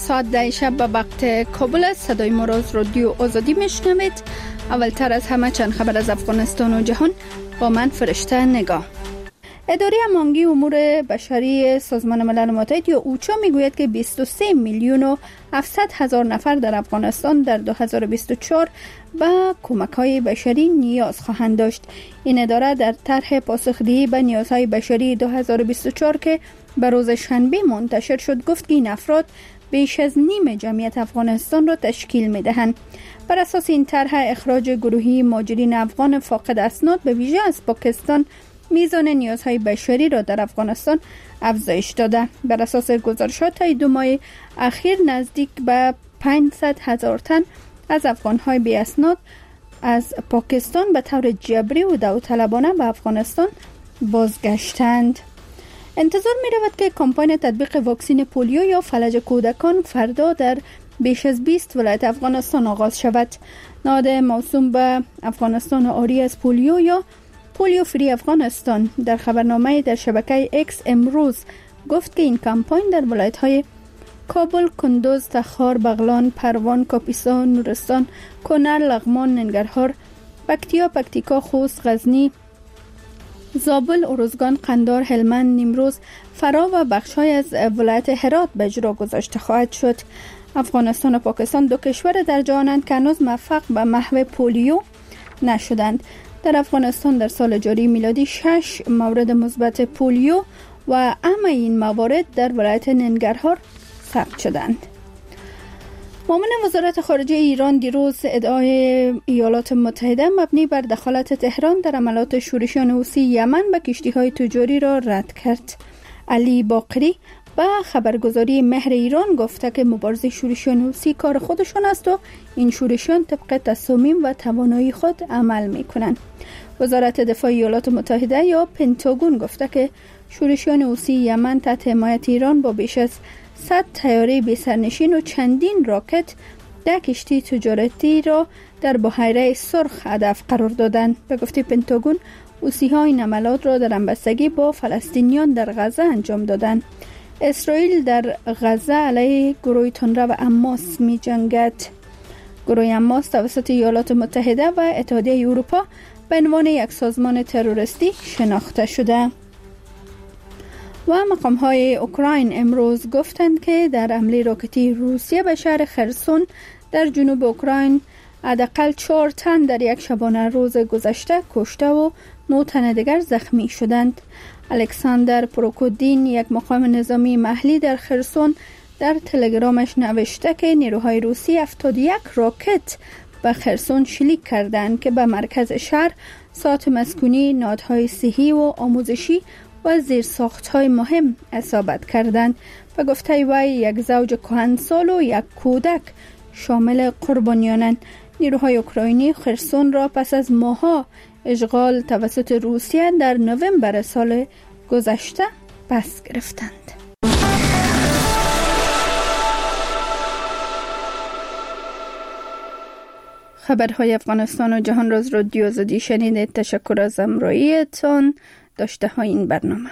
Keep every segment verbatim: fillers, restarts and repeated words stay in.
ساعت ده شب به وقت کابل صدای ما را از رادیو آزادی میشنوید. اولتر از همه چند خبر از افغانستان و جهان با من فرشته نگاه. اداره امانگی امور بشری سازمان ملل متحد یا اوچا میگوید که بیست و سه میلیون و هفتصد هزار نفر در افغانستان در دو هزار و بیست و چهار به کمک‌های بشری نیاز خواهند داشت. این اداره در طرح پاسخدهی به نیازهای بشری دو هزار و بیست و چهار که به روز شنبه منتشر شد گفت که این افراد بیش از نیم جمعیت افغانستان را تشکیل می‌دهند. بر اساس این طرح اخراج گروهی مهاجرین افغان فاقد اسناد به ویژه از پاکستان میزان نیازهای بشری را در افغانستان افزایش داده. بر اساس گزارشات تا دو ماه اخیر نزدیک به پانصد هزار تن از افغان‌های بی اسناد از پاکستان به طور جبری و داوطلبانه به افغانستان بازگشتند. انتظار می رود که کمپاین تطبیق واکسن پولیو یا فلج کودکان فردا در بیش از بیست ولایت افغانستان آغاز شود. نهاد موسوم به افغانستان آری از پولیو یا پولیو فری افغانستان در خبرنامه در شبکه ایکس امروز گفت که این کمپاین در ولایت‌های کابل، کندوز، تخار، بغلان، پروان، کاپیسا، نورستان، کنر، لغمان، ننگرهار، پکتیا، پکتیکا، خوست، غزنی، زابل، ارزگان، قندهار، هلمند، نیمروز، فرا و بخش‌های از ولایت هرات به اجرا گذاشته خواهد شد. افغانستان و پاکستان دو کشور در جهانند که هنوز موفق به محو پولیو نشدند. در افغانستان در سال جاری میلادی شش مورد مثبت پولیو و همه این موارد در ولایت ننگرهار ثبت شدند. معاون وزارت خارجه ایران دیروز ادعای ایالات متحده مبنی بر دخالت تهران در عملیات شورشیان حوثی یمن به کشتی‌های تجاری را رد کرد. علی باقری به خبرگزاری مهر ایران گفته که مبارزه شورشیان حوثی کار خودشان است و این شورشیان طبق تصامیم و توانایی خود عمل می‌کنند. وزارت دفاع ایالات متحده یا پنتاگون گفته که شورشیان حوثی یمن تحت حمایت ایران با بیش از صد طیاره بی سرنشین و چندین راکت ده کشتی تجارتی را در بحیره سرخ هدف قرار دادند. به گفته پنتاگون حوثی‌ها این عملیات را در همبستگی با فلسطینیان در غزه انجام دادند. اسرائیل در غزه علیه گروه تندرو حماس می جنگد. گروه حماس توسط ایالات متحده و اتحادیه اروپا به عنوان یک سازمان تروریستی شناخته شده. و مقام‌های اوکراین امروز گفتند که در حمله راکتی روسیه به شهر خرسون در جنوب اوکراین حداقل چهار تن در یک شبانه روز گذشته کشته و نه تن دیگر زخمی شدند. الکساندر پروکودین یک مقام نظامی محلی در خرسون در تلگرامش نوشته که نیروهای روسی هفتاد و یک راکت به خرسون شلیک کردند که به مرکز شهر، ساعت مسکونی، نهادهای صحی و آموزشی و زیرساخت‌های مهم اصابت کردند. به گفته وی یک زوج کهنسال و یک کودک شامل قربانیانند. نیروهای اوکراینی خرسون را پس از ماه‌ها اشغال توسط روسیه در نوامبر سال گذشته پس گرفتند. خبرهای افغانستان و جهان را از رادیو آزادی شنیدید. تشکر از همراهیتان. داشته های این برنامه.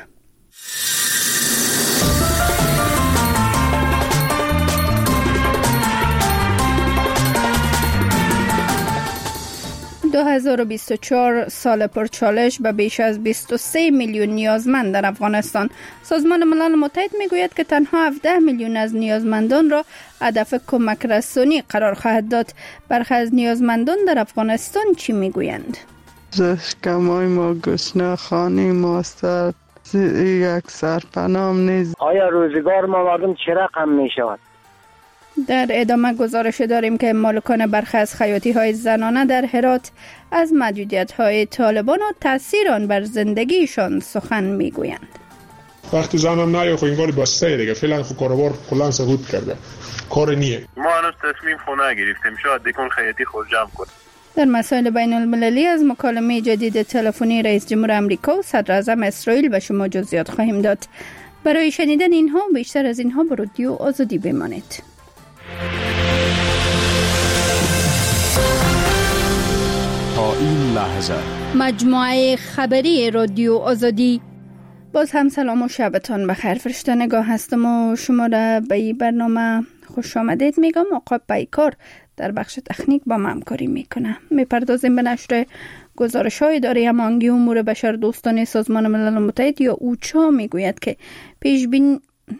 دو هزار و بیست و چهار سال پرچالش به بیش از بیست و سه میلیون نیازمند در افغانستان. سازمان ملل متحد میگوید که تنها هفده میلیون از نیازمندان را هدف کمک رسانی قرار خواهد داد. برخی از نیازمندان در افغانستان چی میگویند؟ زشکمای ما گشنه، خانه ما سر یک سرپنام نیست. آیا روزگار ما مردم چه رقم می شود؟ در ادامه گزارش داریم که مالکان برخی از خیاطی های زنانه در هرات از محدودیت های طالبان و تاثیر آن بر زندگیشان سخن می گویند. وقتی زنم نه خو اینگاری بسته دیگه فعلا خو کاروبار کلا سقوط کرده، کار نیه. ما هنوز تصمیم خو نگرفتیم، شاید دیگه خیاطی خود جمع کنیم. در مسائل بین المللی از مکالمه جدید تلفنی رئیس جمهور آمریکا و صدر اعظم اسرائیل به شما جزئیات خواهیم داد. برای شنیدن اینها و بیشتر از اینها به رادیو آزادی بمانید. تا این لحظه مجموعه خبری رادیو آزادی. باز هم سلام و شبتان بخیر. فرشته نگاه هستم و شما را به این برنامه خوش آمدید میگم. آقا پیکار در بخش تکنیک با من همکاری میکنه. میپردازیم به نشر گزارش های اداره هماهنگی امور بشردوستانه سازمان ملل متحد یا اوچا میگوید که پیش بین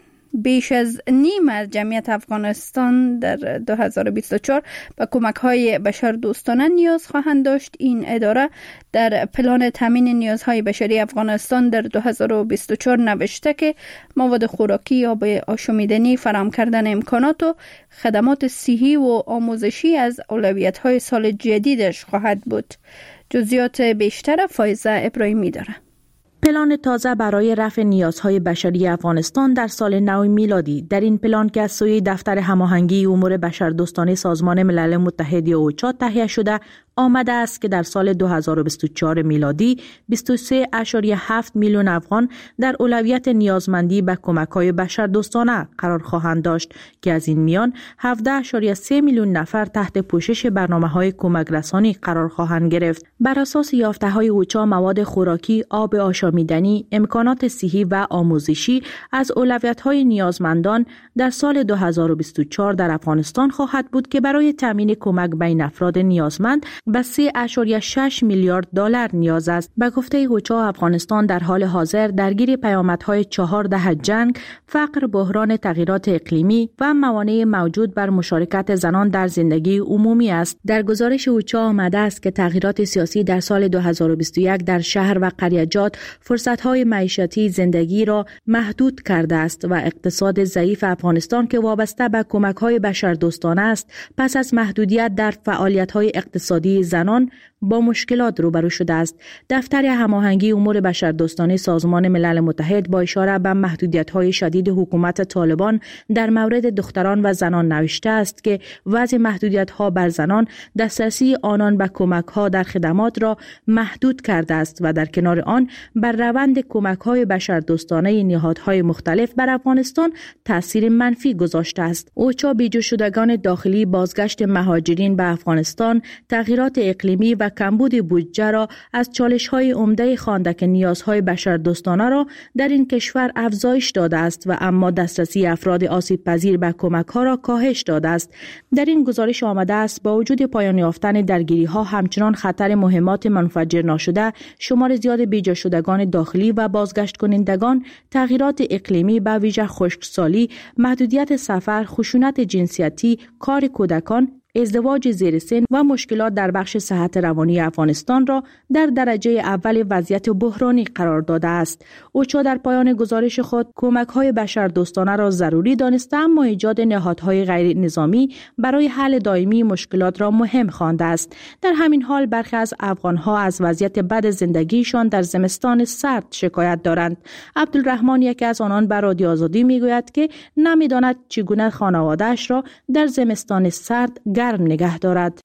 بیش از نیم از جمعیت افغانستان در دو هزار و بیست و چهار به کمک های بشردوستانه نیاز خواهند داشت. این اداره در پلان تامین نیازهای بشری افغانستان در دو هزار و بیست و چهار نوشته که مواد خوراکی، آب آشامیدنی، فراهم کردن امکانات و خدمات صحی و آموزشی از اولویت‌های سال جدیدش خواهد بود. جزئیات بیشتر فایزه ابراهیمی داره. پلان تازه برای رفع نیازهای بشری افغانستان در سال نو میلادی. در این پلان که از سوی دفتر هماهنگی امور بشردوستانه سازمان ملل متحد یا اوچا تهیه شده، آمده است که در سال دو هزار و بیست و چهار میلادی بیست و سه ممیز هفت میلیون افغان در اولویت نیازمندی به کمک‌های بشردوستانه قرار خواهند داشت که از این میان هفده ممیز سه میلیون نفر تحت پوشش برنامه‌های کمک رسانی قرار خواهند گرفت. بر اساس یافته‌های اوچا، مواد خوراکی، آب آشامیدنی، امکانات صحی و آموزشی از اولویت‌های نیازمندان در سال دو هزار و بیست و چهار در افغانستان خواهد بود که برای تامین کمک بین افراد نیازمند به سه ممیز شش میلیارد دلار نیاز است. به گفته اوچا، افغانستان در حال حاضر درگیر پیامدهای چهار دهه جنگ، فقر، بحران تغییرات اقلیمی و موانع موجود بر مشارکت زنان در زندگی عمومی است. در گزارش اوچا آمده است که تغییرات سیاسی در سال دو هزار و بیست و یک در شهر و قریه‌جات فرصت‌های معیشتی زندگی را محدود کرده است و اقتصاد ضعیف افغانستان که وابسته به کمک‌های بشردوستانه است، پس از محدودیت در فعالیت‌های اقتصادی زنان با مشکلات روبرو شده است. دفتر هماهنگی امور بشردوستانه سازمان ملل متحد با اشاره به محدودیت‌های شدید حکومت طالبان در مورد دختران و زنان نوشته است که وضع محدودیت‌ها بر زنان دسترسی آنان به کمک‌ها در خدمات را محدود کرده است و در کنار آن بر روند کمک‌های بشردوستانه نهادهای مختلف بر افغانستان تاثیر منفی گذاشته است. اوچا بیجا شدگان داخلی، بازگشت مهاجرین به افغانستان، تغییرات اقلیمی و کمبود بودجه را از چالش‌های عمده خوانده که نیازهای بشردوستانه را در این کشور افزایش داده است و اما دسترسی افراد آسیب پذیر به کمک‌ها را کاهش داده است. در این گزارش آمده است با وجود پایان یافتن درگیری‌ها، همچنان خطر مهمات منفجر ناشده، شمار زیاد بیجا شدگان داخلی و بازگشت کنندگان، تغییرات اقلیمی به ویژه خشکسالی، محدودیت سفر، خشونت جنسیتی، کار کودکان، ازدواج زیر سن و مشکلات در بخش صحت روانی افغانستان را در درجه اول وضعیت بحرانی قرار داده است. اوچا در پایان گزارش خود کمک‌های بشردوستانه را ضروری دانسته، اما ایجاد نهادهای غیر نظامی برای حل دائمی مشکلات را مهم خوانده است. در همین حال برخی از افغان‌ها از وضعیت بد زندگیشان در زمستان سرد شکایت دارند. عبدالرحمن یکی از آنان بر رادیو آزادی میگوید که نمی‌داند چگونه خانواده‌اش را در زمستان سرد گرم نگه دارد.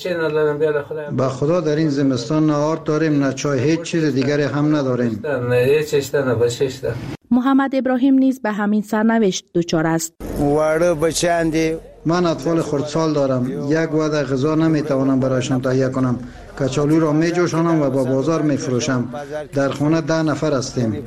با خدا در این زمستان نه آرد داریم نه چای، هیچ چیز دیگری هم نداریم. محمد ابراهیم نیز به همین سرنوشت دچار است. من اطفال خردسال دارم. یک وعده غذا نمیتوانم برایشان تهیه کنم. کچالو را می جوشانم و با بازار می فروشم. در خانه ده نفر هستیم.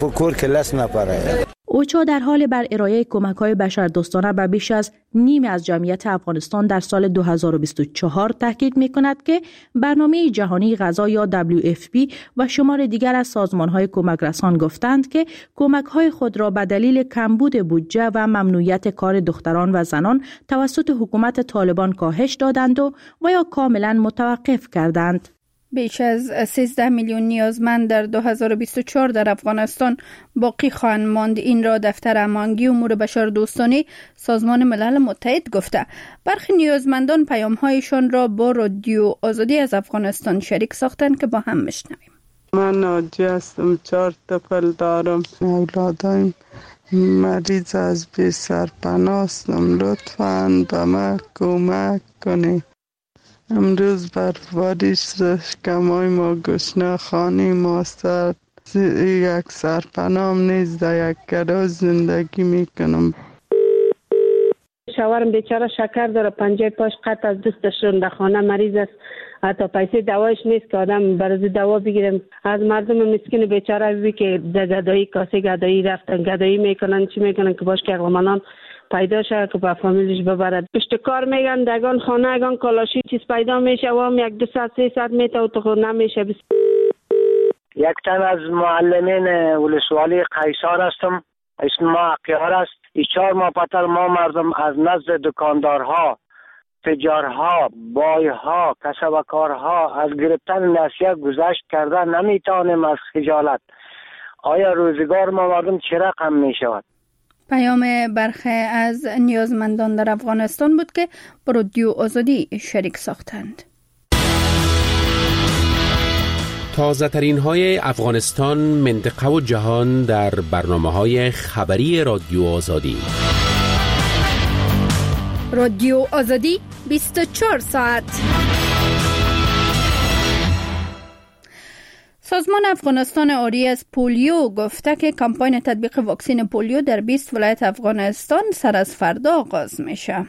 اوچا در حال بر ارائه کمک‌های بشردوستانه به بیش از نیم از جمعیت افغانستان در سال دو هزار و بیست و چهار تاکید می‌کند که برنامه جهانی غذا یا دبلیو اف پی و شمار دیگر از سازمان‌های کمک رسان گفتند که کمک‌های خود را به دلیل کمبود بودجه و ممنوعیت کار دختران و زنان توسط حکومت طالبان کاهش دادند و و یا کاملا متوقف کردند. بیش از سیزده میلیون نیازمند در دو هزار و بیست و چهار در افغانستان باقی خواهند ماند. این را دفتر هماهنگی امور بشردوستانه سازمان ملل متحد گفته. برخی نیازمندان پیام‌هایشان را با رادیو آزادی از افغانستان شریک ساختند که با هم میشنویم. من ناجی هستم، چهار طفل دارم. اولادایم مریض از بی سرپناه هستم. لطفاً به من کمک کنید. امروز برفباری شکمای ما گشنه، خانه ما سرد، یک سرپناهم نیست، در یک گراج زندگی میکنم. شوهرم بیچاره شکر داره، پنجه پاش قطع از دستشون، در خانه مریض است، حتی پیسه دوایش نیست که آدم برای دوا بگیرم. از مردم مسکین بیچاره بی که گدایی کاسه گدایی رفتن گدایی میکنن، چی میکنن که باش که اقلمانان پیدا شد که با فامیلش ببرد. پشت کار میگن دگان خانه اگان کالاشی چیز پیدا میشه و هم یک دو ساعت سه ساعت میته و تو نمیشه. یک تن از معلمین ولسوالی قیصر هستم. اسم ما اقیار است. این چهار ماه پتر ما مردم از نزد دکاندارها، تجارها، بایها، کسبکارها از گرفتن نسیه گذشت کرده نمیتونیم از خجالت. آیا روزگار ما مردم چه رقم می شود؟ پیام برخی از نیازمندان در افغانستان بود که با رادیو آزادی شریک ساختند. تازه ترین های افغانستان، منطقه و جهان در برنامه های خبری رادیو آزادی. رادیو آزادی بیست و چهار ساعت. سازمان افغانستان آری از پولیو گفته که کمپاین تطبیق واکسن پولیو در بیست ولایت افغانستان سر از فردا آغاز میشه.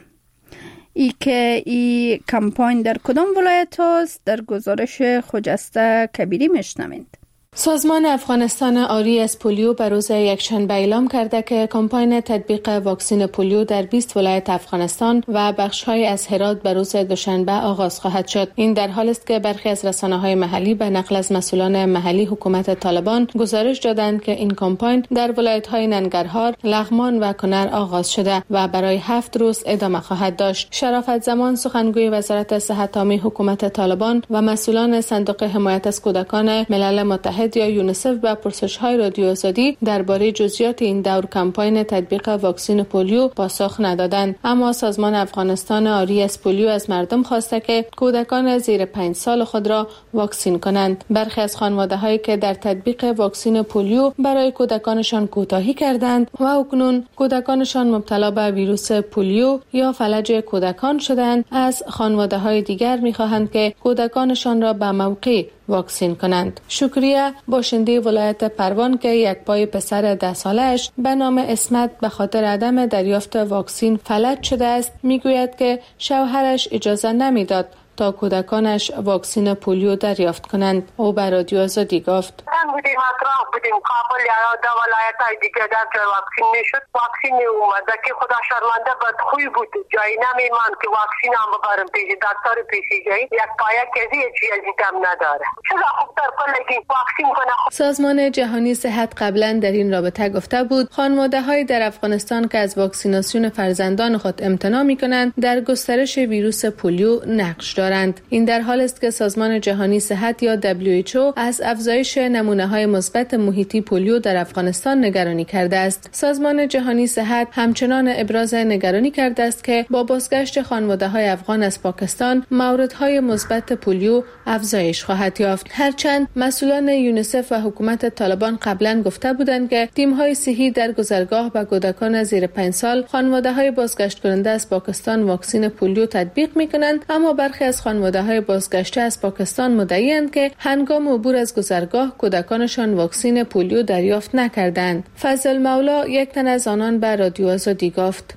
ای که ای کمپاین در کدام ولایت هست در گزارش خجسته کبیری میشنوید. سازمان افغانستان آری از پولیو به روز یکشنبه اعلام کرده که کمپاین تطبیق واکسن پولیو در بیست ولایت افغانستان و بخش‌های از هرات به روز دوشنبه آغاز خواهد شد. این در حالی است که برخی از رسانه‌های محلی به نقل از مسئولان محلی حکومت طالبان گزارش دادند که این کمپاین در ولایت‌های ننگرهار، لغمان و کنر آغاز شده و برای هفت روز ادامه خواهد داشت. شرافت زمان سخنگوی وزارت صحت عامه حکومت طالبان و مسئولان صندوق حمایت از کودکان ملل متحد یا یونیسف به پرسش‌های رادیو آزادی درباره جزئیات این دور کمپاین تطبیق واکسن پولیو پاسخ ندادند. اما سازمان افغانستان آری از پولیو از مردم خواسته که کودکان زیر پنج سال خود را واکسن کنند. برخی از خانواده‌هایی که در تطبیق واکسن پولیو برای کودکانشان کوتاهی کردند و اکنون کودکانشان مبتلا به ویروس پولیو یا فلج کودکان شدند، از خانواده‌های دیگر می‌خواهند که کودکانشان را به موقع واکسن کنند. شکریه، باشنده ولایت پروان که یک پای پسر ده سالش به نام اسمت به خاطر عدم دریافت واکسن فلج شده است، میگوید که شوهرش اجازه نمیداد تا کودکانش واکسن پولیو دریافت کنند. او به رادیو آزادی گفت: بودیم اطراف بودیم کابل یا در ولایت‌های دیگه در که واکسن میشد واکسن اومده که خدا شرمنده بدخوی بود، جایی نمیمان که واکسن هم ببرم پیش دکتر پیشی جایی یک پایه کسی چیزی دم نداره. چرا خوب در کلگی واکسن کنه. سازمان جهانی صحت قبلا در این رابطه گفته بود خانواده‌های در افغانستان که از واکسیناسیون فرزندان خود امتناع می‌کنند در گسترش ویروس پولیو نقش دارند. این در حالی است که سازمان جهانی صحت یا دبلیو اچ او از افزایش نمونه‌های مثبت محیطی پولیو در افغانستان نگرانی کرده است. سازمان جهانی صحت همچنان ابراز نگرانی کرده است که با بازگشت خانواده‌های افغان از پاکستان موردهای مثبت پولیو افزایش خواهد یافت. هرچند مسئولان یونیسف و حکومت طالبان قبلا گفته بودند که تیم‌های صحی در گذرگاه به کودکان زیر پنج سال خانواده‌های بازگشت کننده از پاکستان واکسن پولیو تطبیق می‌کنند، اما برخی از خانواده‌های بازگشته از پاکستان مدعی‌اند که هنگام عبور از گذرگاه کودکانشان واکسن پولیو دریافت نکردند. فضل مولا یک تن از آنان به رادیو آزادی گفت: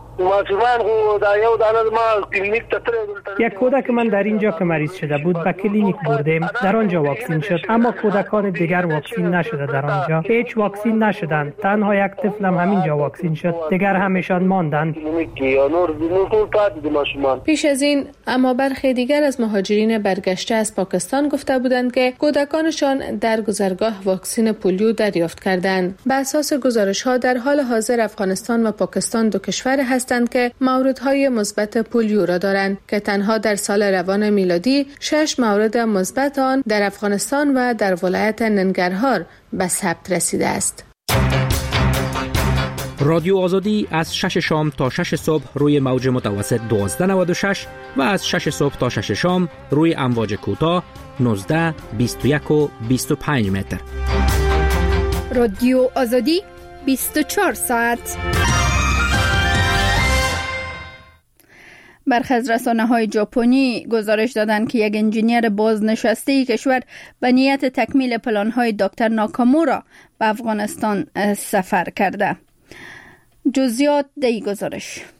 یک کودک من در اینجا که مریض شده بود به کلینیک بردیم، در آنجا واکسن شد، اما کودکان دیگر واکسن نشده. در آنجا هیچ واکسن نشدند، تنها یک طفلم همینجا واکسن شد، دیگر همیشان ماندند. پیش از این اما برخی دیگر از مهاجرین برگشته از پاکستان گفته بودند که کودکانشان در گذرگاه واکسن پولیو دریافت کردند. بر اساس گزارش‌ها در حال حاضر افغانستان و پاکستان دو کشور هستند که موردهای مثبت پولیو را دارند که تنها در سال روان میلادی شش مورد مثبت آن در افغانستان و در ولایت ننگرهار به ثبت رسیده است. رادیو آزادی از شش شام تا شش صبح روی موج متوسط دوازده نود و شش و از شش صبح تا شش شام روی امواج کوتاه نوزده، بیست و یک و بیست و پنج متر. رادیو آزادی بیست و چهار ساعت. برخی از رسانه‌های ژاپنی گزارش دادند که یک انجینیر بازنشسته کشور به نیت تکمیل پلان‌های دکتر ناکامورا به افغانستان سفر کرده. جزئیات در این گزارش: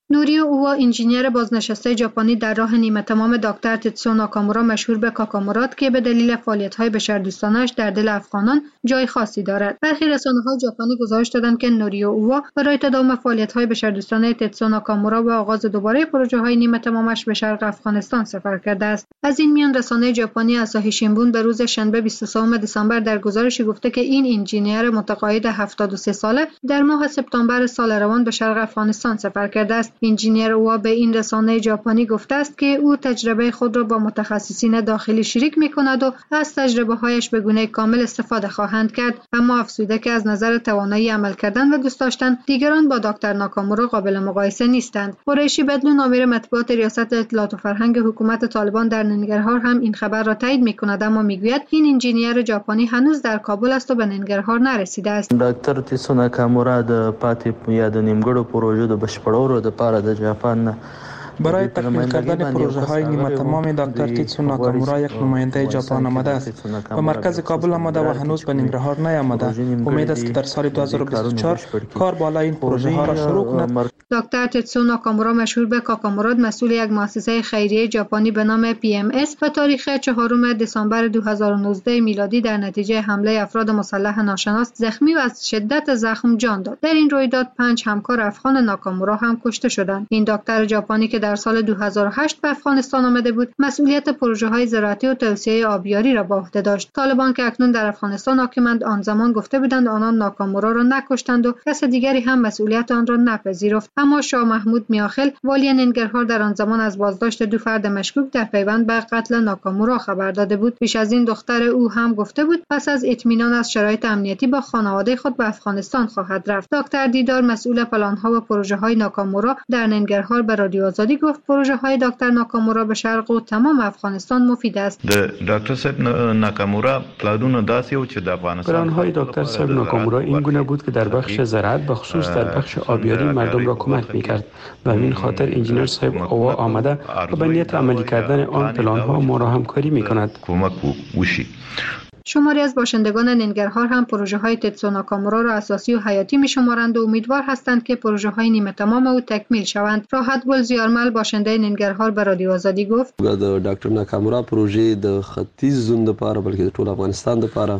نوریو اووا انجینیر بازنشسته ژاپنی در راه نیمه تمام دکتر تتسو ناکامورا مشهور به کاکامورات که به دلیل فعالیت‌های بشردوستانه‌اش در دل افغانان جای خاصی دارد. برخی رسانه‌های ژاپنی گزارش دادند که نوریو اووا برای تداوم فعالیت‌های بشردوستانه تتسو ناکامورا و آغاز دوباره پروژه‌های نیمه تمامش به شرق افغانستان سفر کرده است. از این میان رسانه ژاپنی آساهی شینبون به روز شنبه بیست و سوم دسامبر در گزارشی گفته که این انجینیر متقاعد هفتاد و سه ساله در ماه سپتامبر سال روان به شرق افغانستان سفر کرده است. انجینیر او به این رسانه ژاپنی گفته است که او تجربه خود را با متخصصین داخلی شریک می‌کند و از تجربه‌هایش به گونه کامل استفاده خواهند کرد، اما افزوده که از نظر توانایی عمل کردن و دوست داشتن دیگران با دکتر ناکامورا قابل مقایسه نیستند. قریشی بدلون امیر مطبوعات ریاست اطلاعات و فرهنگ حکومت طالبان در ننگرهار هم این خبر را تایید می‌کند، اما میگوید این انجینیر ژاپنی هنوز در کابل است و به ننگرهار نرسیده است. دکتر تیسو ناکامورا د پاتې یا د نیمګړو پروژو د بشپړولو لپاره د ژاپن برای تکمیل کردن پروژه های نیمه تمام دکتر تیتسو ناکامورا یک نماینده ژاپن آمده است و مرکز کابل آمده و هنوز به ننگرهار نیامده. امید است که در سال دو هزار و بیست و چهار کار بالا این پروژه ها را شروع کند. دکتر تتسو ناکامورا مشهور به کاکامورات مسئول یک مؤسسه خیریه ژاپنی به نام پی ام اس و تاریخ چهارم دسامبر دو هزار و نوزده میلادی در نتیجه حمله افراد مسلح ناشناس زخمی و از شدت زخم جان داد. در این رویداد پنج همکار افغان ناکامورا هم کشته شدند. این دکتر ژاپنی که در سال دو هزار و هشت به افغانستان آمده بود، مسئولیت پروژه‌های زراعتی و توسعه آبیاری را به عهده داشت. طالبان که اکنون در افغانستان حاکمند آن زمان گفته بودند آنان ناکامورا را نکشتند و کس دیگری هم مسئولیت آن را نپذیرفت. اما شاه محمود میاخل والی ننگرهار در آن زمان از بازداشت دو فرد مشکوک در پیوند به قتل ناکامورا خبر داده بود. پیش از این دختر او هم گفته بود پس از اطمینان از شرایط امنیتی با خانواده خود به افغانستان خواهد رفت. دکتر دیدار مسئول پلان‌ها و پروژه‌های ناکامورا در ننگرهار به رادیو آزادی گفت پروژه‌های دکتر ناکامورا به شرق و تمام افغانستان مفید است. دکتر صاحب ناکامورا پلانونه داسې و چې د افغانستان پلان‌های دکتر صاحب ناکامورا این گونه بود که در بخش زراعت به خصوص در بخش آبیاری مردم را کمک می‌کرد و همین خاطر انجینیر صاحب اووا آمده و به نیت عملی کردن آن پلان‌ها ما را همکاری می‌کند. کمک وشي. شماری از باشندگان ننگرهار هم پروژه‌های تتسو ناکامورا را اساسی و حیاتی می‌شمارند و امیدوار هستند که پروژه‌های نیمه تمام او تکمیل شوند. راحت گل زیارمل باشنده ننگرهار به رادیو آزادی گفت: د ډاکټر ناکامورا پروژې د ختیځ زون لپاره بلکې د ټول افغانستان لپاره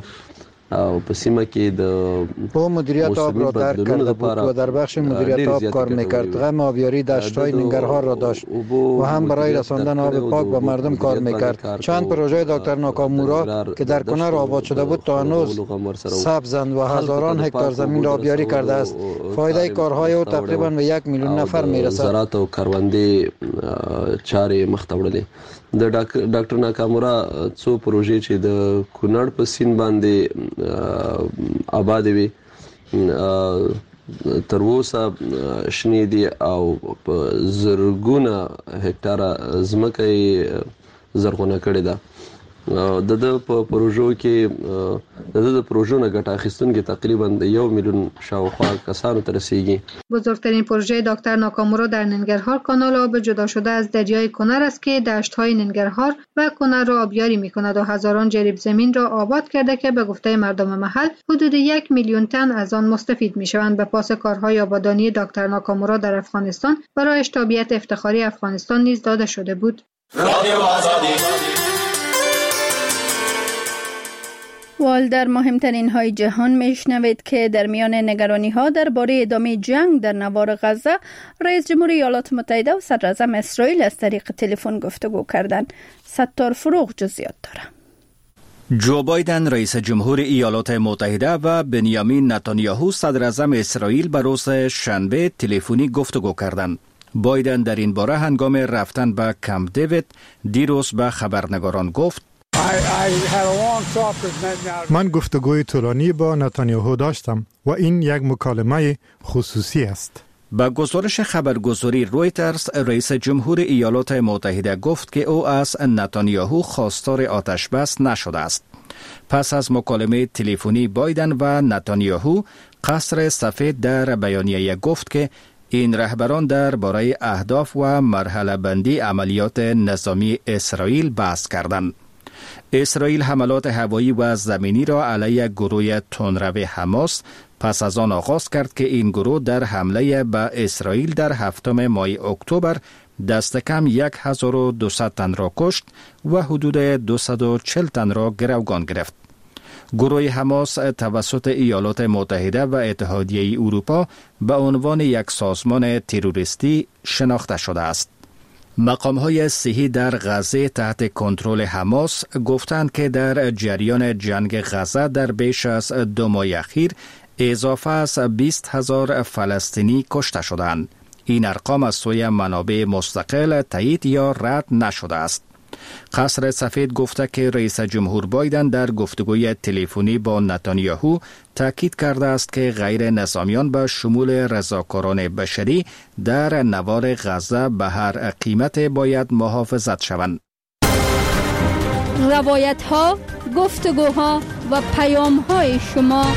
او په سیمه کې د با مدیریت آب را درک کرده بود و در بخش مدیریت آب کار میکرد. غم آبیاری دشت‌های ننگرهار را داشت و هم برای رساندن آب پاک به مردم کار میکرد. چند پروژه دکتر ناکامورا که در کنر آباد شده بود تا هنوز سبزند و هزاران هکتار زمین را آبیاری کرده است. فایده کارهای او تقریبا به یک میلیون نفر میرسد. زراعت او کروندې چارې مخ ته وړلې. د ډاکټر ناکامورا څو پروژې چې د کونړ په سیند باندې آباد وي تر اوسه شنې دي او په زرګونه هکتاره ځمکه یې زرغونه کړې ده. د د په پروژو کې د د پروژو نه ګټه اخیستونکي تقریبا د یو میلیون شاوخوا کسانو ته رسیږي. بزرگترین پروژه دکتر ناکامورا در ننگرهار کانال آب جدا شده از دریای کنر است که دشت‌های ننگرهار و کنر را آبیاری می‌کند و هزاران جریب زمین را آباد کرده که به گفته مردم محل حدود یک میلیون تن از آن مستفید می‌شوند. به پاس کارهای آبادانی دکتر ناکامورا در افغانستان برایش تابعیت افتخاری افغانستان نیز داده شده بود. وال در مهمترین های جهان میشنوید که در میان نگرانی ها درباره ادامه جنگ در نوار غزه رئیس جمهور ایالات متحده و صدر اعظم اسرائیل از طریق تلفن گفتگو کردند. ستار فروغ جزئیات دارد. جو بایدن رئیس جمهور ایالات متحده و بنیامین نتانیاهو صدر اعظم اسرائیل به روز شنبه تلفنی گفتگو کردند. بایدن در این باره هنگام رفتن به کمپ دیوید دیروز به خبرنگاران گفت: من گفتگوی طولانی با نتانیاهو داشتم و این یک مکالمه خصوصی است. با گزارش خبرگزاری رویترز رئیس جمهور ایالات متحده گفت که او از نتانیاهو خواستار آتش بس نشده است. پس از مکالمه تلفنی بایدن و نتانیاهو قصر سفید در بیانیه گفت که این رهبران درباره اهداف و مرحله بندی عملیات نظامی اسرائیل بحث کردند. اسرائیل حملات هوایی و زمینی را علیه گروه تندرو حماس پس از آن آغاز کرد که این گروه در حمله به اسرائیل در هفتم ماه اکتبر دست کم هزار و دویست تن را کشت و حدود دویست و چهل تن را گروگان گرفت. گروه حماس توسط ایالات متحده و اتحادیه اروپا به عنوان یک سازمان تروریستی شناخته شده است. مقام‌های صحی در غزه تحت کنترل حماس گفتند که در جریان جنگ غزه در بیش از دو ماه اخیر اضافه از بیست هزار فلسطینی کشته شدند. این ارقام از سوی منابع مستقل تایید یا رد نشده است. قصر سفید گفته که رئیس جمهور بایدن در گفتگوی تلفنی با نتانیاهو تاکید کرده است که غیر نظامیان به شمول رضاکاران بشری در نوار غزه به هر قیمت باید محافظت شوند. روایت ها، گفتگوها و پیام های شما.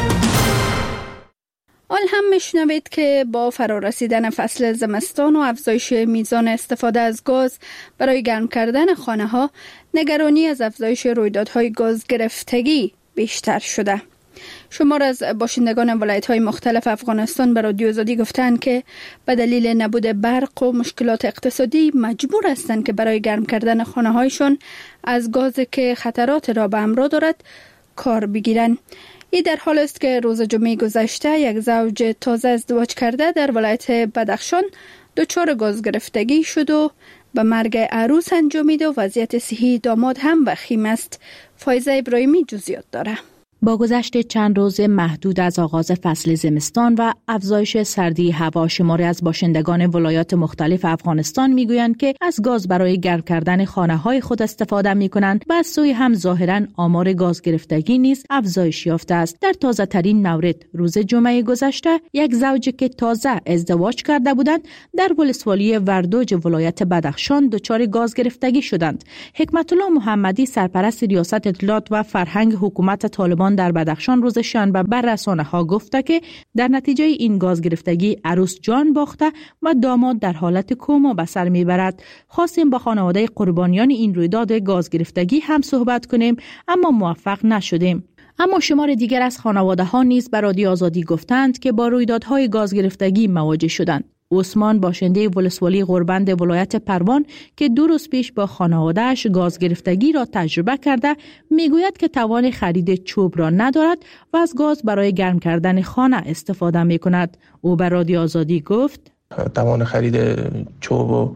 آن هم میشنوید که با فرارسیدن فصل زمستان و افزایش میزان استفاده از گاز برای گرم کردن خانه ها، نگرانی از افزایش رویدادهای گاز گرفتگی بیشتر شده. شمار از باشندگان ولایت‌های مختلف افغانستان به رادیو آزادی گفتند که به دلیل نبود برق و مشکلات اقتصادی مجبور هستند که برای گرم کردن خانه‌هایشان از گازی که خطرات را به همراه دارد کار بگیرند. این در حال است که روز جمعه گذشته یک زوج تازه ازدواج کرده در ولایت بدخشان دچار گاز گرفتگی شد و به مرگ عروس انجامید و وضعیت صحی داماد هم وخیم است. فایزه ابراهیمی جزئیات داره. با گذشت چند روز محدود از آغاز فصل زمستان و افزایش سردی هوا، شماری از باشندگان ولایات مختلف افغانستان میگویند که از گاز برای گرم کردن خانه‌های خود استفاده می‌کنند و از سوی هم ظاهراً آمار گاز گرفتگی نیز افزایش یافته است. در تازه ترین مورد روز جمعه گذشته یک زوج که تازه ازدواج کرده بودند در ولسوالی وردوج ولایت بدخشان دچار گاز گرفتگی شدند. حکمت الله محمدی، سرپرست ریاست اطلاعات و فرهنگ حکومت طالبان در بدخشان، روز شنبه بر رسانه‌ها گفته که در نتیجه این گاز گرفتگی عروس جان باخته و داماد در حالت کما به سر میبرد. خواستیم با خانواده قربانیان این رویداد گاز گرفتگی هم صحبت کنیم اما موفق نشدیم. اما شمار دیگر از خانواده ها نیز به رادیو آزادی گفتند که با رویدادهای گاز گرفتگی مواجه شدند. عثمان، باشنده ولسوالی غربند ولایت پروان که دو روز پیش با خانواده‌اش گاز گرفتگی را تجربه کرده، میگوید که توان خرید چوب را ندارد و از گاز برای گرم کردن خانه استفاده می‌کند. او به رادیو آزادی گفت: توان خرید چوب و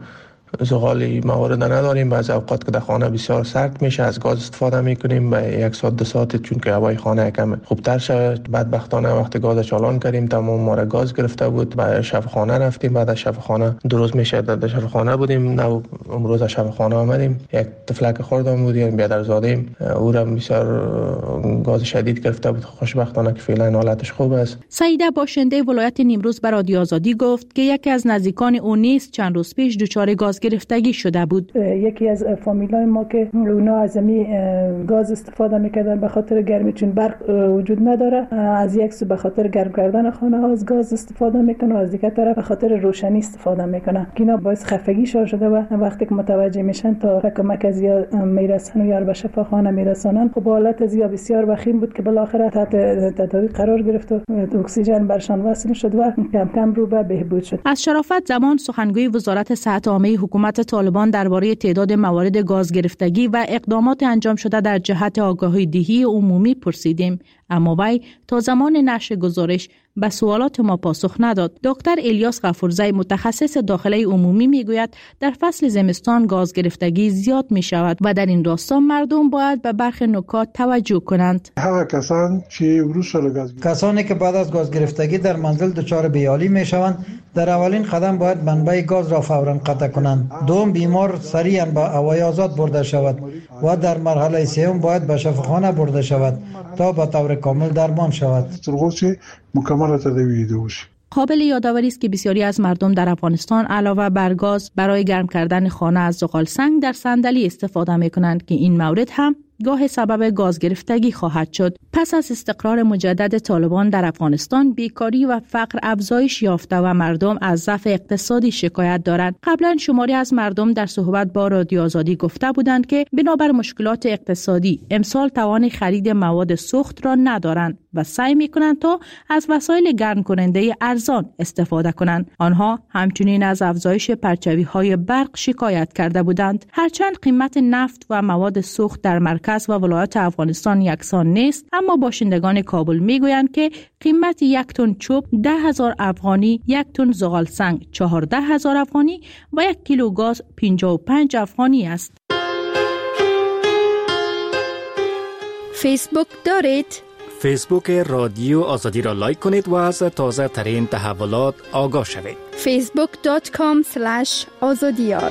زغال موارد نداریم. بعضی اوقات که در خانه بسیار سرد میشه از گاز استفاده میکنیم به یک ساعت دو ساعت چون که هوای خانه کم خوبتر شد. بدبختانه وقتی گاز چالان کردیم تمام ما را گاز گرفته بود. بعد شب خانه رفتیم. بعد از شب خانه دو روز میشه در شب خانه بودیم. نه امروز شب خانه آمدیم. یک طفلک خوردم بود، یعنی بیادرزادیم، او را بسیار گاز شدید گرفته بود. خوشبختانه که فعلا حالتش خوب است. سعیده، باشنده ولایت نیمروز، به رادیو آزادی گفت که یکی از نزدیکان او نیز چند روز پیش دچار گاز گرفتگی شده بود. یکی از فامیلای ما که اونا از می گاز استفاده میکردن به خاطر گرمی، چون برق وجود نداره، از یک سو به خاطر گرم کردن خانه ها از گاز استفاده میکنه و از دیگر طرف به خاطر روشنی استفاده میکنه. اینا باعث خفگی شده و وقتی که متوجه میشن تا کمک از یا میرسن و یا به شفاخانه میرسونن، خب حالت از یا بسیار وخیم بود که بالاخره تحت تداوی قرار گرفت و اکسیژن برشان وصل شد و کم کم رو به بهبود شد. از شرافت زمان، سخنگوی وزارت صحت عامه حکومت طالبان درباره تعداد موارد گاز گرفتگی و اقدامات انجام شده در جهت آگاهی دهی عمومی پرسیدیم، اما وی تا زمان نشر گزارش به سوالات ما پاسخ نداد. دکتر الیاس غفورزی، متخصص داخله عمومی، میگوید در فصل زمستان گاز گرفتگی زیاد می شود و در این راستا مردم باید به برخی نکات توجه کنند. هر کسان که گاز کسانی که بعد از گاز گرفتگی در منزل دچار بیحالی می شوند، در اولین قدم باید منبع گاز را فوراً قطع کنند. دوم، بیمار سریعاً به هوای آزاد برده شود و در مرحله سوم باید به شفاخانه برده شود تا به طور کامل درمان شود. مکمل تداوی دوش. قابل یادآوری است که بسیاری از مردم در افغانستان علاوه بر گاز برای گرم کردن خانه از زغال سنگ در صندلی استفاده می کنند که این مورد هم گاه سبب گاز گرفتگی خواهد شد. پس از استقرار مجدد طالبان در افغانستان، بیکاری و فقر افزایش یافته و مردم از ضعف اقتصادی شکایت دارند. قبلا شماری از مردم در صحبت با رادیو آزادی گفته بودند که بنابر مشکلات اقتصادی امسال توان خرید مواد سوخت را ندارند و سعی می‌کنند تا از وسایل گرم کننده ارزان استفاده کنند. آنها همچنین از افزایش پرچاوی‌های برق شکایت کرده بودند. هرچند قیمت نفت و مواد سوخت در مرکز و ولایات افغانستان یکسان نیست، اما باشندگان کابل میگویند که قیمت یک تن چوب ده هزار افغانی، یک تن زغال سنگ چهارده هزار افغانی و یک کیلو گاز پنجاه و پنج افغانی است. فیسبوک دارید؟ فیسبوک رادیو آزادی را لایک کنید و از تازه ترین تحولات آگاه شوید. فیسبوک دات کام اسلش آزادیار.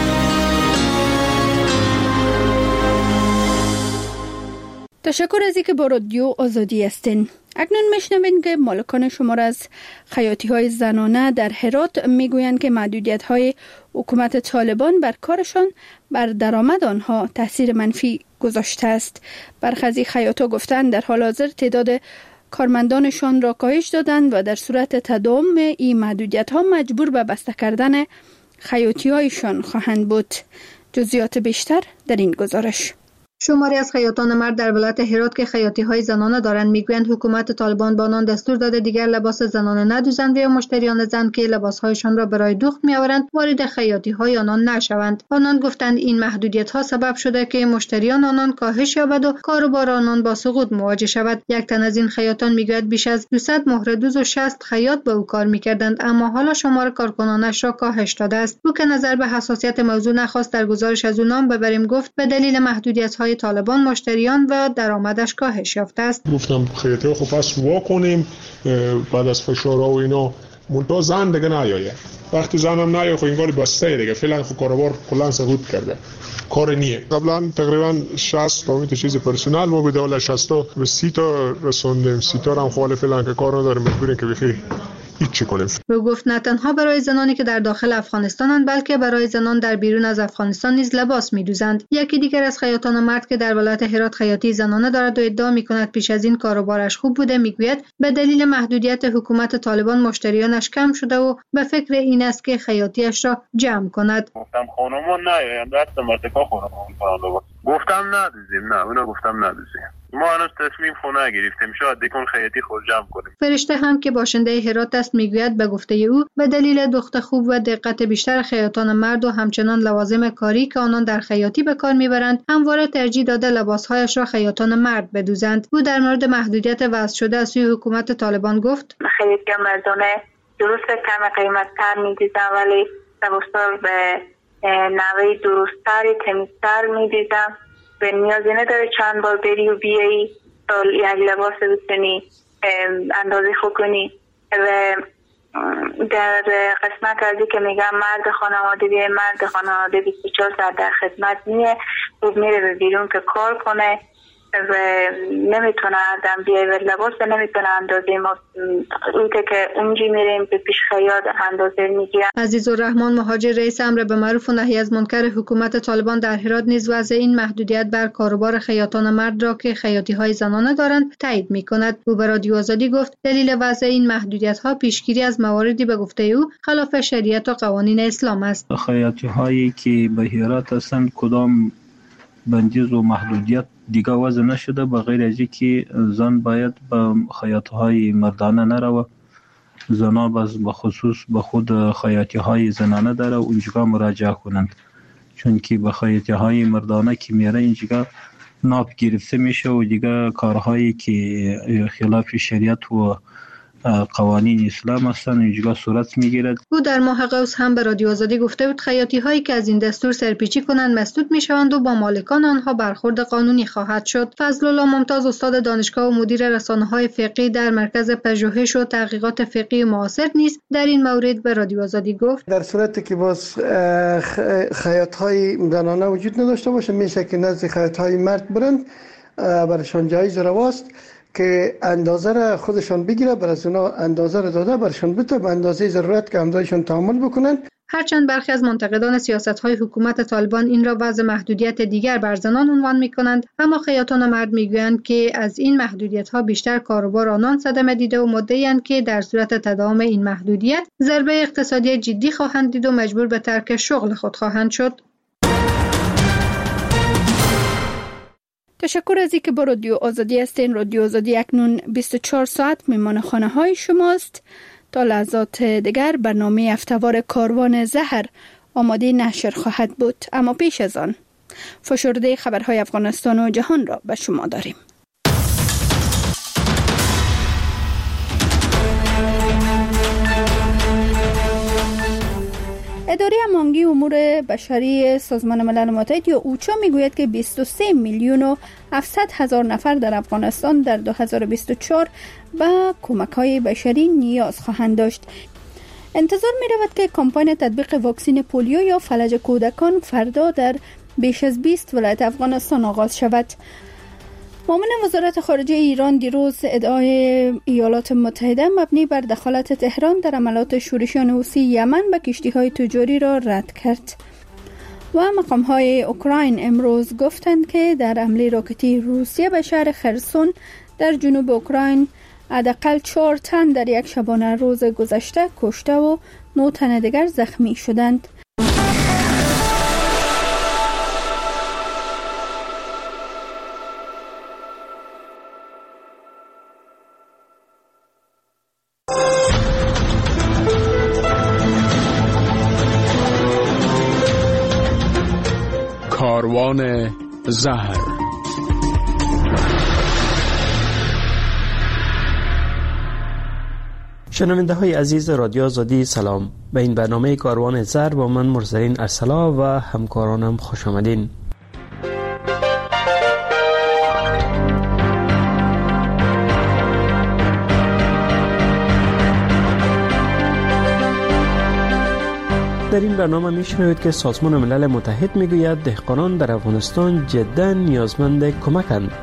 تشکر از اینکه با رادیو آزادی هستین. اکنون میشنوین که مالکان شمار از خیاطی های زنانه در هرات میگویند که محدودیت های حکومت طالبان بر کارشان بر درآمد آنها تاثیر منفی گذاشته است. برخی از خیاطا گفتند در حال حاضر تعداد کارمندانشان را کاهش دادند و در صورت تداوم این محدودیت ها مجبور به بسته کردن خیاطی هایشان خواهند بود. جزئیات بیشتر در این گزارش. شماری از خیاطان مرد در ولایت هرات که خیاطی های زنانه دارند میگویند حکومت طالبان با آنان دستور داده دیگر لباس زنانه ندوزند و یا مشتریان زن که لباس هایشان را برای دوخت میآورند وارد خیاطی های آنان نشوند. آنان گفتند این محدودیت ها سبب شده که مشتریان آنان کاهش یابد و کاروبار آنان با سقوط مواجه شود. یک تن از این خیاطان میگوید بیش از دویست مهره دوز و شصت خیاط به او کار میکردند، اما حالا شمار کارکنانش را کاهش داده است. او که نظر به حساسیت موضوع نخواست در گزارش از او نام ببریم گفت به دلیل محدودیت های طالبان مشتریان و درآمدش کاهش یافته است. گفتم خیاطی خب پس وا کنیم بعد از فشارها و اینا منتها زن دیگه نیاید. وقتی زنم نیاید خب انگار بسته دیگه فعلا خب کاروبار کلا سقوط کرده. کار نیه. قبلا تقریبا شصت تا تا چیز پرسنل ما به داله شصت تا به سی تا رسوندیم. سی تا هم خاله فعلا که کار نداره مجبوریم که بخیر هیچ کنیم. او گفت نه تنها برای زنانی که در داخل افغانستانند بلکه برای زنان در بیرون از افغانستان نیز لباس می‌دوزند. یکی دیگر از خیاطان مرد که در ولایت هرات خیاطی زنانه دارد و ادعا می‌کند پیش از این کاروبارش خوب بوده میگوید به دلیل محدودیت حکومت طالبان مشتریانش کم شده و به فکر این است که خیاطیش را جمع کند. گفتم خانوما نیاین دست مرتکا خانوما گفتم ندوزیم نه اونا گفتم ندوزیم. ما هنوز تصمیم خونه گرفتیم شاید دیگه خیاطی خود جمع کنیم. فرشته هم که باشنده هرات است میگوید به گفته او به دلیل دخت خوب و دقت بیشتر خیاطان مرد و همچنان لوازم کاری که آنان در خیاطی به کار میبرند همواره ترجیح داده لباسهایش را خیاطان مرد بدوزند. او در مورد محدودیت وضع شده از سوی حکومت طالبان گفت خیاطی مردانه درست کم قیمت تر میدیدن ولی لباسا به نوعی درستتر تمیزتر میدیدن به نیازی نداره چند بار بری و بیایی تا یک لباس بتونی اندازه خوب کنی. و در قسمت ازی که میگم مرد خانواده بیه مرد خانواده بیست و چهار ساعت در خدمت میه خوب میره به بیرون که کار کنه و نمیتونه آدم بیای و لباس نمیتونه اندازه ما اونکه که اونجی میریم به پیش خیاط اندازه میگیرن. عزیزالرحمن مهاجر رئیس امر به معروف و نهی از منکر حکومت طالبان در هرات نیز وضع این محدودیت بر کاروبار خیاطان مرد را که خیاطی های زنانه دارند تایید میکند. او به رادیو آزادی گفت دلیل وضع این محدودیت ها پیشگیری از مواردی به گفته او خلاف شریعت و قوانین اسلام است. خیاطی هایی که به هرات هستند کدام بندیز و محدودیت دیگه وضع نشده به غیر از اینکه زن باید به خیاطی های مردانه نروه. زنان باز به خصوص به خود خیاطی های زنانه داره و اونجا مراجعه کنند چون که به خیاطی های مردانه که میره اینجا ناب گرفته میشه و دیگه کارهایی که خلاف شریعت و قوانین اسلام هستند اینجا صورت میگیرد. او در ماه قوس هم به رادیو آزادی گفته بود خیاطی هایی که از این دستور سرپیچی کنند مسدود میشوند و با مالکان آنها برخورد قانونی خواهد شد. فضل الله ممتاز استاد دانشگاه و مدیر رسانه های فقهی در مرکز پژوهش و تحقیقات فقهی معاصر نیز در این مورد به رادیو آزادی گفت در صورتی که باز خیاط های زنانه وجود نداشته باشه میشه که نزد خیاط های مرد برند برشان جایز رواست که اندازه را خودشان بگیره، بر از اونا اندازه را داده برشان بده به اندازه ضرورت که همزایشان تعامل بکنن. هرچند برخی از منتقدان سیاست‌های حکومت طالبان این را وضع محدودیت دیگر بر زنان عنوان می‌کنند، اما خیاطان مرد می‌گویند که از این محدودیت‌ها بیشتر کاروبار آنان صدمه دیده و مدعی‌اند که در صورت تداوم این محدودیت ضربه اقتصادی جدی خواهند دید و مجبور به ترک شغل خود خواهند شد. تشکر از اینکه با رادیو آزادی هستین. رادیو آزادی اکنون بیست و چهار ساعت میمان خانه های شماست. تا لحظات دیگر برنامه هفته‌وار کاروان زهر آماده نشر خواهد بود، اما پیش از آن فشرده خبرهای افغانستان و جهان را به شما داریم. اداره هماهنگی امور بشری سازمان ملل متحد یا اوچا میگوید که بیست و سه میلیون و هفتصد هزار نفر در افغانستان در دو هزار و بیست و چهار به کمک‌های بشری نیاز خواهند داشت. انتظار می رود که کمپاین تطبیق واکسن پولیو یا فلج کودکان فردا در بیش از بیست ولایت افغانستان آغاز شود. معاون وزارت خارجه ایران دیروز ادعای ایالات متحده مبنی بر دخالت تهران در عملیات شورشیان حوثی یمن به کشتی‌های تجاری را رد کرد. و مقام‌های اوکراین امروز گفتند که در حمله راکتی روسیه به شهر خرسون در جنوب اوکراین حداقل چهار تن در یک شبانه روز گذشته کشته و نه تن دیگر زخمی شدند. کاروان زهر. شنونده های عزیز رادیو آزادی سلام. به این برنامه کاروان زهر با من مرسلین ارسلا و همکارانم خوش آمدین. در این برنامه میشنوید که سازمان ملل متحد میگوید دهقانان در افغانستان جدا نیازمند کمکند.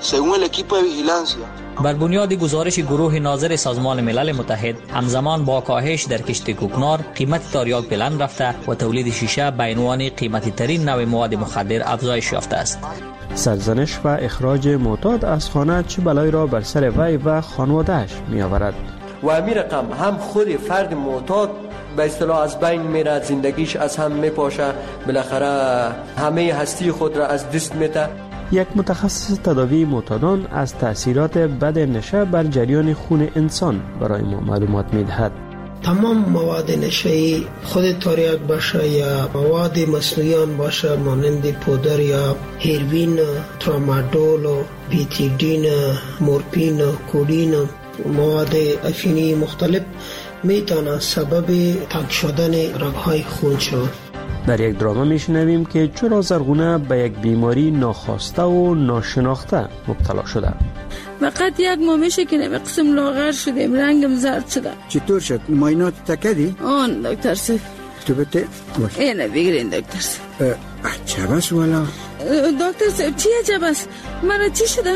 بر بنیاد گزارش گروه ناظر سازمان ملل متحد، همزمان با کاهش در کشت کوکنار، قیمت تریاک بلند رفته و تولید شیشه به عنوان قیمتی ترین نوع مواد مخدر افزایش یافته است. سرزنش و اخراج معتاد از خانه چه بلایی را بر سر وی و خانواده‌اش می آورد. و همین رقم هم خود فرد معتاد به اصطلاح از بین میره، زندگیش از هم میپاشه، بالاخره همه هستی خود را از دست میده. یک متخصص تداوی معتادان از تأثیرات بد نشه بر جریان خون انسان برای ما معلومات میدهد. تمام مواد نشه‌ای، خود تریاک باشه یا مواد مصنوعی باشه مانند پودر یا هیروین، ترامادول، بیتیدین، مورفین، کودین، مواد افیونی مختلف میتونه سبب تنگ شدن رگ‌های خون شود. در یک دراما میشنویم که چرا زرغونه به یک بیماری ناخواسته و ناشناخته مبتلا شده. فقط یک ماه میشه که نمی قسم لاغر شدیم، رنگم زرد شده. چطور شد؟ معاینات تکدی؟ آن دکتر سه تو بته؟ اینه بگیرین دکتر سه. عجب است والا. دکتر سه چی عجب است؟ مرا چی شده؟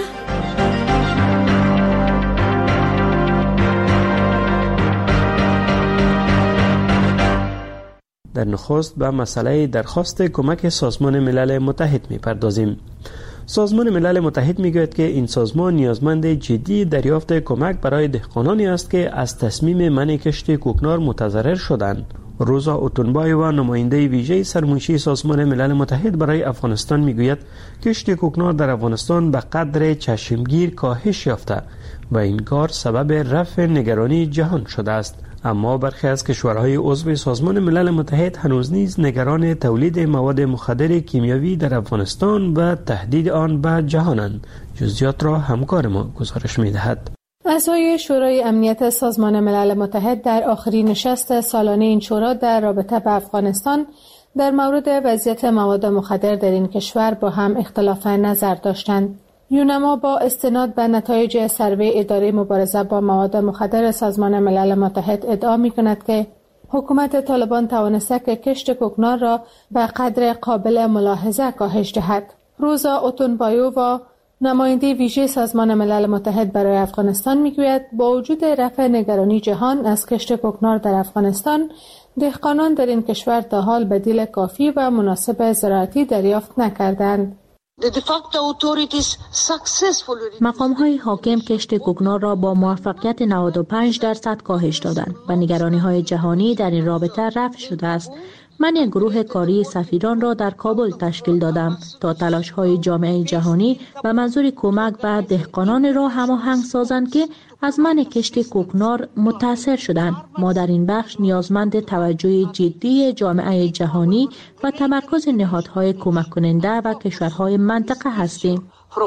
در نخست به مسئله درخواست کمک سازمان ملل متحد می‌پردازیم. سازمان ملل متحد میگوید که این سازمان نیازمند جدی دریافت کمک برای دهقانانی است که از تصمیم منع کشت کوکنار متضرر شدند. روزا اوتونبای و نماینده ویژه سرمنشی سازمان ملل متحد برای افغانستان میگوید کشت کوکنار در افغانستان به قدر چشمگیر کاهش یافته و این کار سبب رفع نگرانی جهان شده است. اما برخی از کشورهای عضو سازمان ملل متحد هنوز نیز نگران تولید مواد مخدر کیمیاوی در افغانستان و تهدید آن به جهانند. جزئیات را همکار ما گزارش می‌دهد. اعضای شورای امنیت سازمان ملل متحد در آخرین نشست سالانه این شورا در رابطه با افغانستان در مورد وضعیت مواد مخدر در این کشور با هم اختلاف نظر داشتند. یونما با استناد به نتایج سروی اداره مبارزه با مواد مخدر سازمان ملل متحد ادعا می‌کند که حکومت طالبان توانسته که کشت کوکنار را به قدر قابل ملاحظه کاهش دهد. روزا اوتونبایووا، نماینده ویژه سازمان ملل متحد برای افغانستان میگوید با وجود رفع نگرانی جهان از کشت کوکنار در افغانستان، دهقانان در این کشور تا حال بدیل کافی و مناسب زراعتی دریافت نکردند. مقام‌های حاکم کشت کوکنار را با موفقیت نود و پنج درصد کاهش دادند و نگرانی‌های جهانی در این رابطه رفع شده است. من یک گروه کاری سفیران را در کابل تشکیل دادم تا تلاش‌های جامعه جهانی و منظور کمک به دهقانان را هماهنگ سازند که از منع کشت کوکنار متاثر شدند. ما در این بخش نیازمند توجه جدی جامعه جهانی و تمرکز نهادهای کمک کننده و کشورهای منطقه هستیم.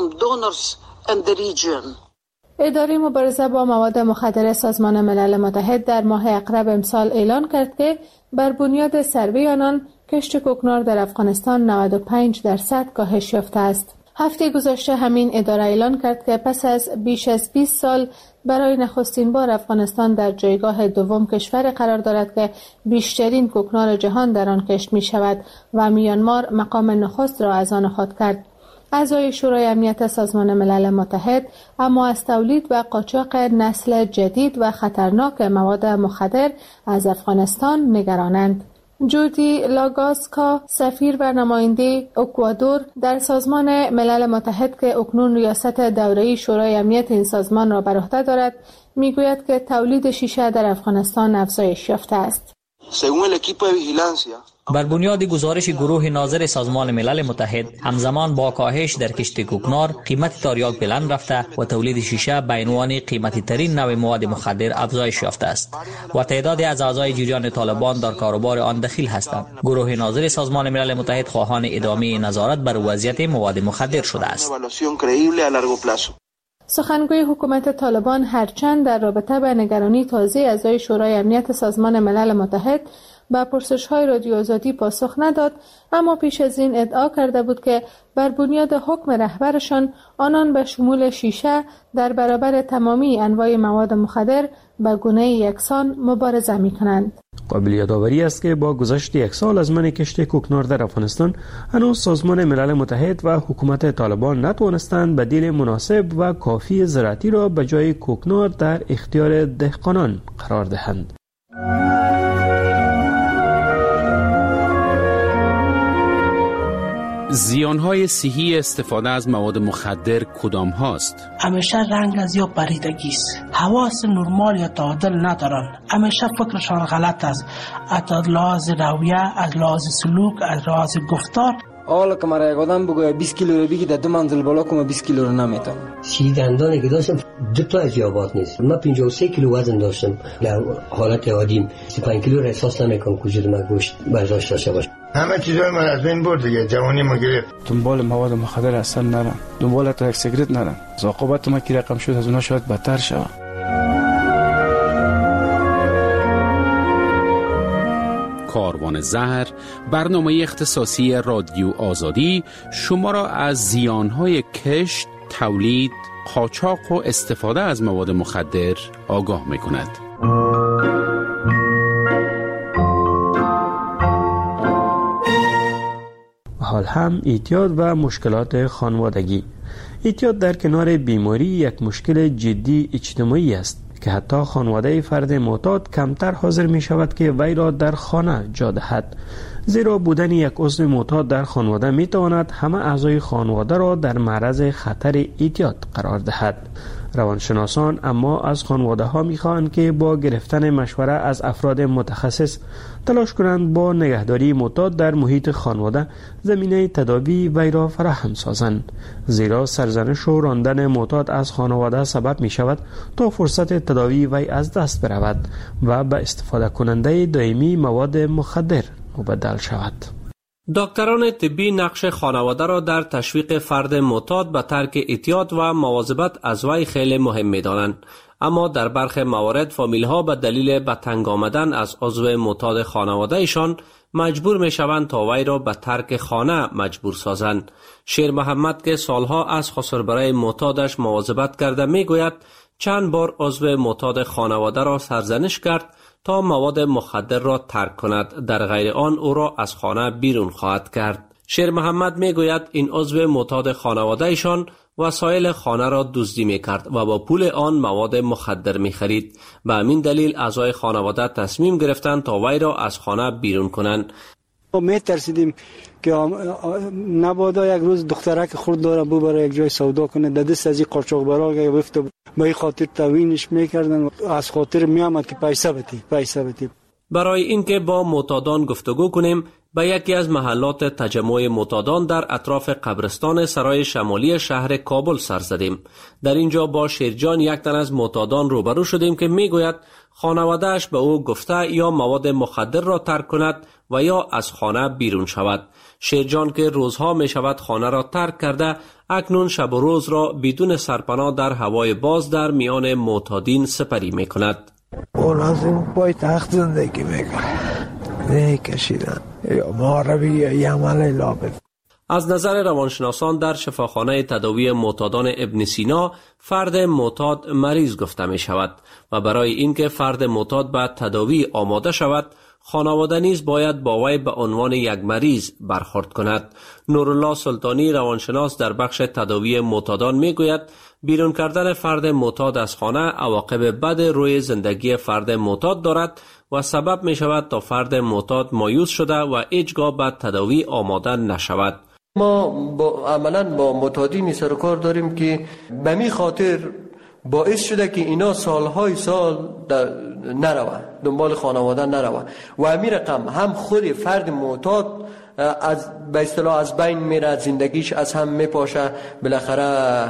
اداره مبارزه با مواد مخدر سازمان ملل متحد در ماه اقرب امسال اعلان کرد که بر بنیاد سروی آنان کشت کوکنار در افغانستان نود و پنج درصد کاهش یافته است. هفته گذشته همین اداره اعلان کرد که پس از بیش از بیست سال برای نخستین بار افغانستان در جایگاه دوم کشور قرار دارد که بیشترین کوکنار جهان در آن کشت می شود و میانمار مقام نخست را از آن خود کرد. اعضای شورای امنیت سازمان ملل متحد اما از تولید و قاچاق نسل جدید و خطرناک مواد مخدر از افغانستان نگرانند. جودی لاگاسکا، سفیر و نماینده اکوادور در سازمان ملل متحد که اکنون ریاست دوره‌ای شورای امنیت این سازمان را بر عهده دارد، میگوید که تولید شیشه در افغانستان افزایش یافته است. بر بنیاد گزارش گروه ناظر سازمان ملل متحد، همزمان با کاهش در کشت کوکنار، قیمت تریاک بلند رفته و تولید شیشه به عنوان قیمتی ترین نوع مواد مخدر افزایش یافته است و تعدادی از اعضای جریان طالبان در کاروبار آن دخیل هستند. گروه ناظر سازمان ملل متحد خواهان ادامه نظارت بر وضعیت مواد مخدر شده است. سخنگوی حکومت طالبان هرچند در رابطه با نگرانی تازه اعضای شورای امنیت سازمان ملل متحد با پرسش‌های رادیو آزادی پاسخ نداد، اما پیش از این ادعا کرده بود که بر بنیاد حکم رهبرشان آنان به شمول شیشه در برابر تمامی انواع مواد مخدر به گونه یکسان مبارزه می‌کنند. قابل یادآوری است که با گذشت یک سال از منع کشت کوکنار در افغانستان، هنوز سازمان ملل متحد و حکومت طالبان نتوانستند بدیل مناسب و کافی زراعتی را به جای کوکنار در اختیار دهقانان قرار دهند. زیانهای صحی استفاده از مواد مخدر کدام هاست؟ همیشه رنگ از یا پریدگی است. حواس نرمال یا تعادل ندارن. همیشه فکرشان غلط است. از لحاظ رویه، از لحاظ سلوک، از لحاظ گفتار. حالا که مرا یک آدم بگوید بیست کیلو رو بگی در دو منزل بالا کنم بیست کیلو رو نمیتونم. سی دندانی که داشتم دو تا از یابات نیست. من پنجاه و سه کیلو وزن داشتم. در حالت عادیم سی و پنج کیلو را احساس نمیکنم که وجود من گوشت برداشت داشته باشه. همه چیزای من از بین برد دیگه، جوانی ما گرفت. دنبال مواد مخدر اصلا نرم، دنبال تا یک سیگرت نرم. عاقبت ما که رقم شد از اونها شاید بدتر شود. کاروان زهر، برنامه اختصاصی رادیو آزادی شما را از زیانهای کشت، تولید، قاچاق و استفاده از مواد مخدر آگاه می‌کند. حال هم اعتیاد و مشکلات خانوادگی. اعتیاد در کنار بیماری یک مشکل جدی اجتماعی است که حتی خانواده فرد معتاد کمتر حاضر می شود که وی را در خانه جا دهد، زیرا بودن یک عضو معتاد در خانواده می تواند همه اعضای خانواده را در معرض خطر اعتیاد قرار دهد. روانشناسان اما از خانواده ها می خواهند که با گرفتن مشوره از افراد متخصص تلاش کنند با نگهداری معتاد در محیط خانواده زمینه تداوی وی را فراهم سازند، زیرا سرزنش و راندن معتاد از خانواده سبب می شود تا فرصت تداوی وی از دست برود و به استفاده کننده دائمی مواد مخدر مبدل شود. دکتران طبی نقش خانواده را در تشویق فرد معتاد به ترک اعتیاد و مواظبت از وی خیلی مهم می‌دانند، اما در برخی موارد فامیل‌ها به دلیل به تنگ آمدن از عضو معتاد خانواده‌شان مجبور می‌شوند تا وی را به ترک خانه مجبور سازند. شیر محمد که سالها از خسربرای معتادش مواظبت کرده می‌گوید چند بار عضو معتاد خانواده را سرزنش کرد تا مواد مخدر را ترک کند، در غیر آن او را از خانه بیرون خواهد کرد. شیر محمد می گوید این عضو معتاد خانواده ایشان وسایل خانه را دزدی می کرد و با پول آن مواد مخدر می خرید. به همین دلیل اعضای خانواده تصمیم گرفتند تا وی را از خانه بیرون کنند. ما می ترسیدیم که نبادا یک روز دخترک خورد داره ببره یک جای سودا کنه، در دست از این قاچاقبرا گرفته، به این خاطر توهینش میکردن، از خاطر میامد که پیسه بده پیسه بده. برای اینکه با معتادان گفتگو کنیم به یکی از محلات تجمع معتادان در اطراف قبرستان سرای شمالی شهر کابل سر زدیم. در اینجا با شیرجان، یک تن از معتادان، روبرو شدیم که میگوید خانواده‌اش به او گفته یا مواد مخدر را ترک کند و یا از خانه بیرون شود. شیرجان که روزها می شود خانه را ترک کرده، اکنون شب و روز را بدون سرپناه در هوای باز در میان معتادین سپری می کند. اون از این پای تخت زندگی میکنه، نه کشیدن یا معربی یا یمل لابد. از نظر روانشناسان در شفاخانه تداوی معتادان ابن سینا فرد معتاد مریض گفته می شود و برای اینکه فرد معتاد به تداوی آماده شود، خانواده نیز باید با وی به عنوان یک مریض برخورد کند. نورالله سلطانی روانشناس در بخش تداوی معتادان می گوید بیرون کردن فرد معتاد از خانه عواقب بد روی زندگی فرد معتاد دارد و سبب می شود تا فرد معتاد مایوس شده و هیچگاه به تداوی آماده نشود. ما با عملاً با معتادینی سر و کار داریم که به می خاطر باعث شده که اینا سالهای سال نروه دنبال خانواده نروه و همین رقم هم خود فرد معتاد از به اصطلاح از بین میره، زندگیش از هم میپاشه، بالاخره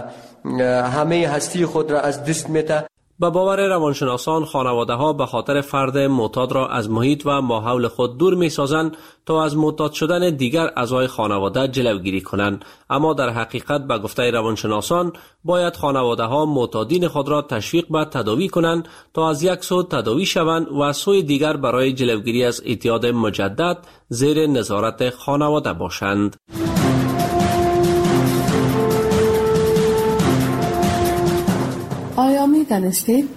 همه هستی خود را از دست میده. به باور روانشناسان خانواده ها به خاطر فرد معتاد را از محیط و ماحول خود دور می سازند تا از معتاد شدن دیگر اعضای خانواده جلوگیری کنند، اما در حقیقت به گفته روانشناسان باید خانواده ها معتادین خود را تشویق به تداوی کنند تا از یک سو تداوی شوند و سوی دیگر برای جلوگیری از اعتیاد مجدد زیر نظارت خانواده باشند. آیا می دانستید؟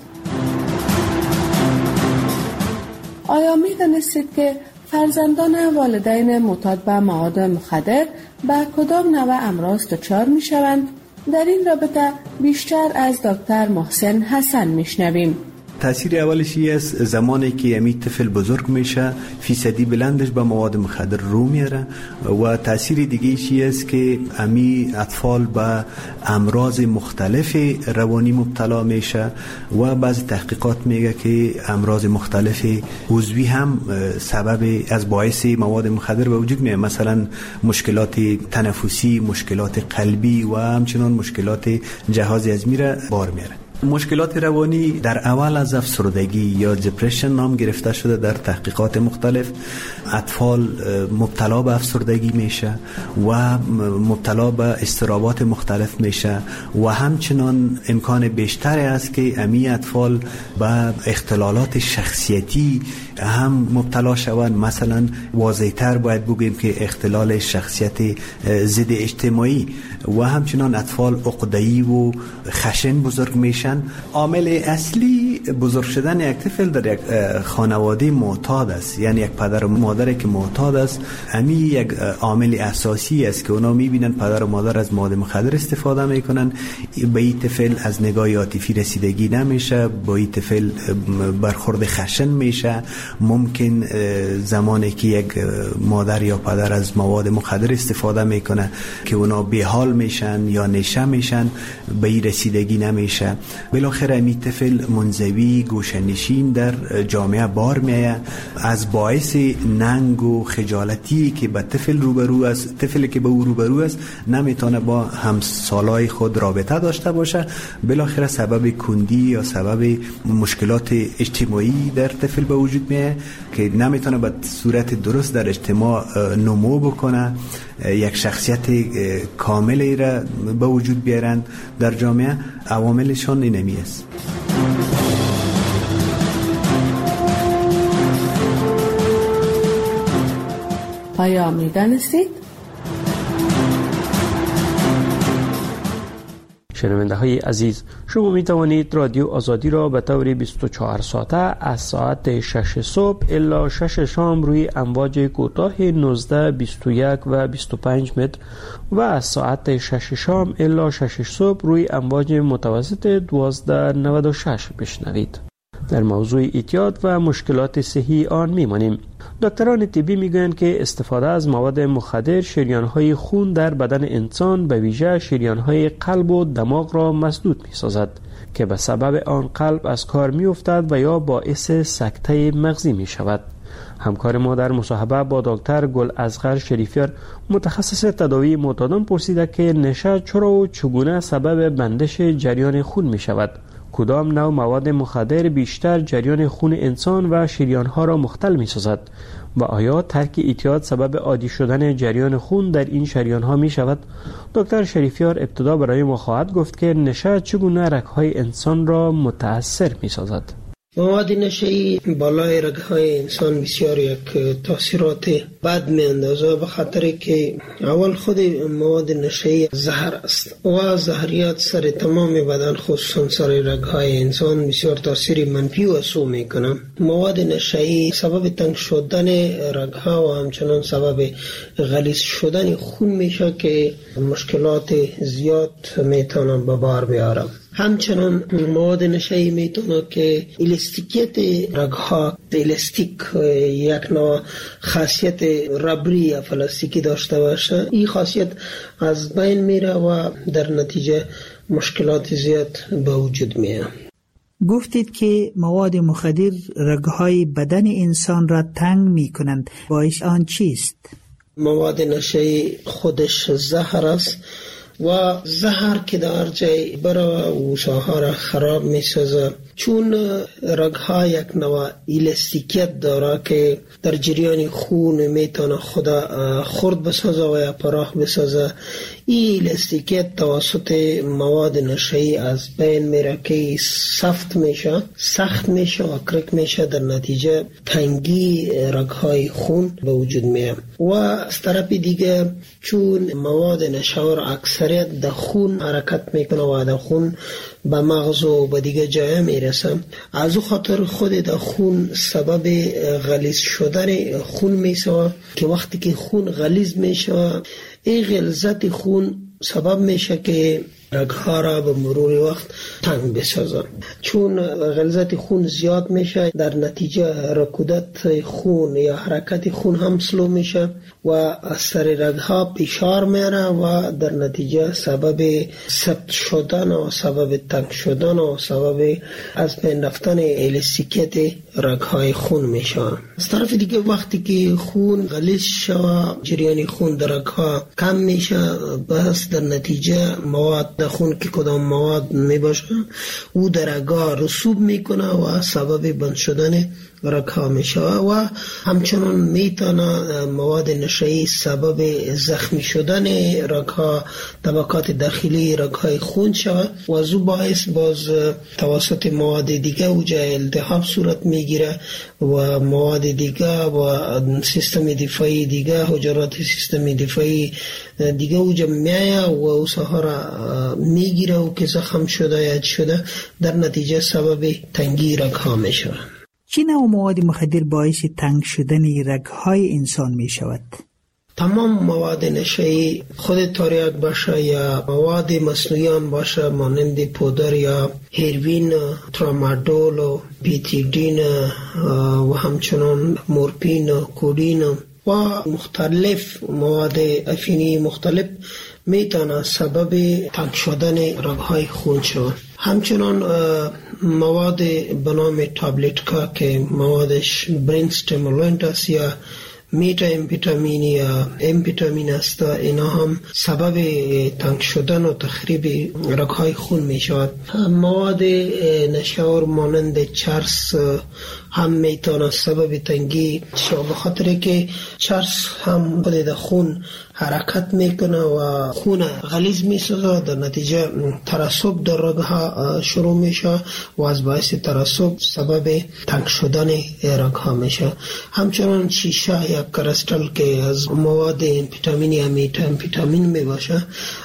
آیا می دانستید که فرزندان والدین معتاد به مواد مخدر به کدام نوع امراض دچار می شوند؟ در این رابطه بیشتر از دکتر محسن حسن می شنویم. تاثیر اولش است زمانی که امی طفل بزرگ میشه فیصدی بلندش به مواد مخدر رو میاره و تاثیر دیگه چی است که امی اطفال به امراض مختلف روانی مبتلا میشه و بعضی تحقیقات میگه که امراض مختلف عضوی هم سبب از باعث مواد مخدر به وجود میاد، مثلا مشکلات تنفسی، مشکلات قلبی و همچنان مشکلات جهاز هضمی را بار میاره. مشکلات روانی در اول از افسردگی یا دپرشن نام گرفته شده. در تحقیقات مختلف اطفال مبتلا به افسردگی میشه و مبتلا به اضطرابات مختلف میشه و همچنان امکان بیشتری است که امی اطفال به اختلالات شخصیتی هم مبتلا شوند. مثلا واضح‌تر باید بگیم که اختلال شخصیت ضد اجتماعی و همچنان اطفال عقده‌ای و خشن بزرگ میشن. عامل اصلی بزرگ شدن یک طفل در یک خانواده معتاد است، یعنی یک پدر و مادری که معتاد است. امی یک عامل اساسی است که اونا میبینن پدر و مادر از مواد مخدر استفاده میکنن، به این طفل از نگاه عاطفی رسیدگی نمیشه، با این طفل برخورد خشن میشه. ممکن زمانی که یک مادر یا پدر از مواد مخدر استفاده میکنه که اونا بیحال میشن یا نشه میشن، به این رسیدگی نمیشه. بالاخره امی طفل منزوی گوشه‌نشین در جامعه بار میآید. از باعث ننگ و خجالتی که به طفل روبرو است، طفلی که به او روبرو است نمیتونه با همسالای خود رابطه داشته باشه، بالاخره سبب کندی یا سبب مشکلات اجتماعی در طفل به وجود میاد که نمیتونه به صورت درست در اجتماع نمو بکنه، یک شخصیت کاملی را به وجود بیارند در جامعه. عواملشان اینمی است. آیا می دانستید؟ شنونده های عزیز، شما می توانید رادیو آزادی را به طور بیست و چهار ساعته از ساعت شش صبح الی شش شام روی امواج کوتاه نوزده، بیست و یک و بیست و پنج متر و از ساعت شش شام الی شش صبح روی امواج متوسط دوازده نود و شش بشنوید. در موضوع اعتیاد و مشکلات صحی آن میمانیم. دکتران طبی میگویند که استفاده از مواد مخدر شریان‌های خون در بدن انسان به ویژه شریان‌های قلب و دماغ را مسدود می‌سازد که به سبب آن قلب از کار می‌افتد و یا باعث سکته مغزی می‌شود. همکار ما در مصاحبه با دکتر گل اصغر شریفیار متخصص تداوی معتادان پرسیده که نشه چرا و چگونه سبب بندش جریان خون می‌شود؟ کدام نوع مواد مخدر بیشتر جریان خون انسان و شریان‌ها را مختل می‌سازد و آیا ترک اعتیاد سبب عادی شدن جریان خون در این شریان‌ها می‌شود؟ دکتر شریفیار ابتدا برای ما خواهد گفت که نشه چگونه رگ‌های انسان را متأثر می‌سازد. مواد نشه‌ای بالای رگ‌های انسان بسیار یک تاثیرات بد می‌اندازه، به خاطر که اول خود مواد نشه‌ای زهر است و زهریات سر تمام بدن خصوصا سر رگ‌های انسان بسیار تاثیر منفی و سو می‌کنه. مواد نشه‌ای سبب تنگ شدن رگ‌ها و همچنان سبب غلیظ شدن خون میشه که مشکلات زیاد میتونه به بار بیاره. همچنان مواد نشه‌ای میتونه که الاستیکیت رگ‌ها، الاستیک یک نوع خاصیت ربری یا پلاستیکی داشته باشه، این خاصیت از بین میره و در نتیجه مشکلات زیاد به وجود میاد. گفتید که مواد مخدر رگ‌های بدن انسان را تنگ میکنند، باعث آن چیست؟ مواد نشه‌ای خودش زهر است و زهر که در جای برای وشاها را خراب می سازه، چون رگها یک نوع الاستیکیت داره که در جریان خون میتونه خدا خرد بسازه و یا پراخ بسازه. این الاستیکیت توسط مواد نشه‌ای از بین میره که سفت میشه، سخت میشه و کرک میشه، در نتیجه تنگی رگهای خون به وجود میاد. و از طرف دیگه چون مواد نشه‌آور اکثریت در خون حرکت میکنه و در خون به مغز و به دیگه جای میرسه، از او خاطر خود در خون سبب غلیظ شدن خون میشه که وقتی که خون غلیظ میشه، این غلظت خون سبب میشه که رگها را به مرور وقت تنگ بسازن. چون غلظت خون زیاد میشه، در نتیجه رکودت خون یا حرکت خون هم سلو میشه و از سر رگها فشار میره و در نتیجه سبب سفت شدن و سبب تنگ شدن و سبب از بین رفتن الاستیکیت رگهای خون میشه. از طرف دیگه وقتی که خون غلیظ شود، جریان خون در رگها کم میشه، بس در نتیجه مواد در خون که کدام مواد میباشه او در رگها رسوب میکنه و سبب بند شدن رگها میشه و همچنان میتونه مواد نشه‌ای سبب زخمی شدن رگها، طبقات داخلی رگهای خون شود و از او باعث باز توسط مواد دیگه و جای التهاب صورت میگیره و مواد دیگه و سیستم دفاعی دیگه، حجرات سیستم دفاعی دیگه اوجا میایه و او سهارا میگیره و که زخم شده یا شده، در نتیجه سبب تنگی رگها میشه. چه نوع مواد مخدر باعث تنگ شدن رگ‌های انسان می شود؟ تمام مواد نشه‌ای، خود تریاک باشه یا مواد مصنوعی باشه مانند پودر یا هیروین، ترامادول و پیتیدین و همچنان مورفین، کودین و مختلف مواد افینی مختلف میتونه سبب تنگ شدن رگ‌های خون شود. همچنان مواد به نام تابلتکا که موادش برین استیمولانت است یا میتا امفیتامین یا امفیتامین است، اینا هم سبب تنگ شدن و تخریب رگ‌های خون می شود. مواد نشه‌آور مانند چرس هم میتونه سبب تنگی شود، به خاطر که چرس هم خود در خون حرکت میکنه و خون غلیظ میسازه، در نتیجه ترسب در رگ‌ها شروع میشه و از باعث ترسب سبب تنگ شدن رگ‌ها میشه. همچنان شیشه یا یا کرستال که از مواد امفیتامینی امیت امفیتامین می باشه،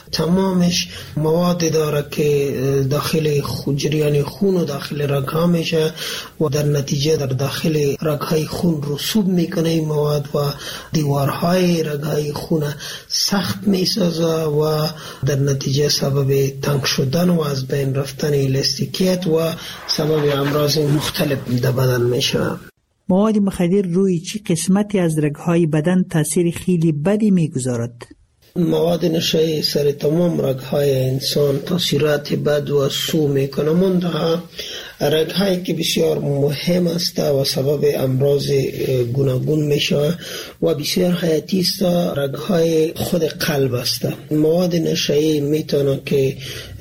تمامش مواد داره که داخل جریان خون و داخل رگ‌ها میشه و در نتیجه در داخل رگ‌های خون رسوب میکنه این مواد و دیوارهای رگ‌های خون سخت میسازه و در نتیجه سبب تنگ شدن و از بین رفتن الاستیکیت و سبب امراض مختلف در بدن میشه. مواد مخدر روی چی قسمتی از رگ‌های بدن تاثیر خیلی بدی میگذارد؟ مواد نشایی سر تمام رگ‌های انسان تاثیرات بد و سو میکنه، منتها رگ‌هایی که بسیار مهم است و سبب امراض گوناگون میشه و بسیار حیاتی است رگ‌های خود قلب است. مواد نشایی میتونه که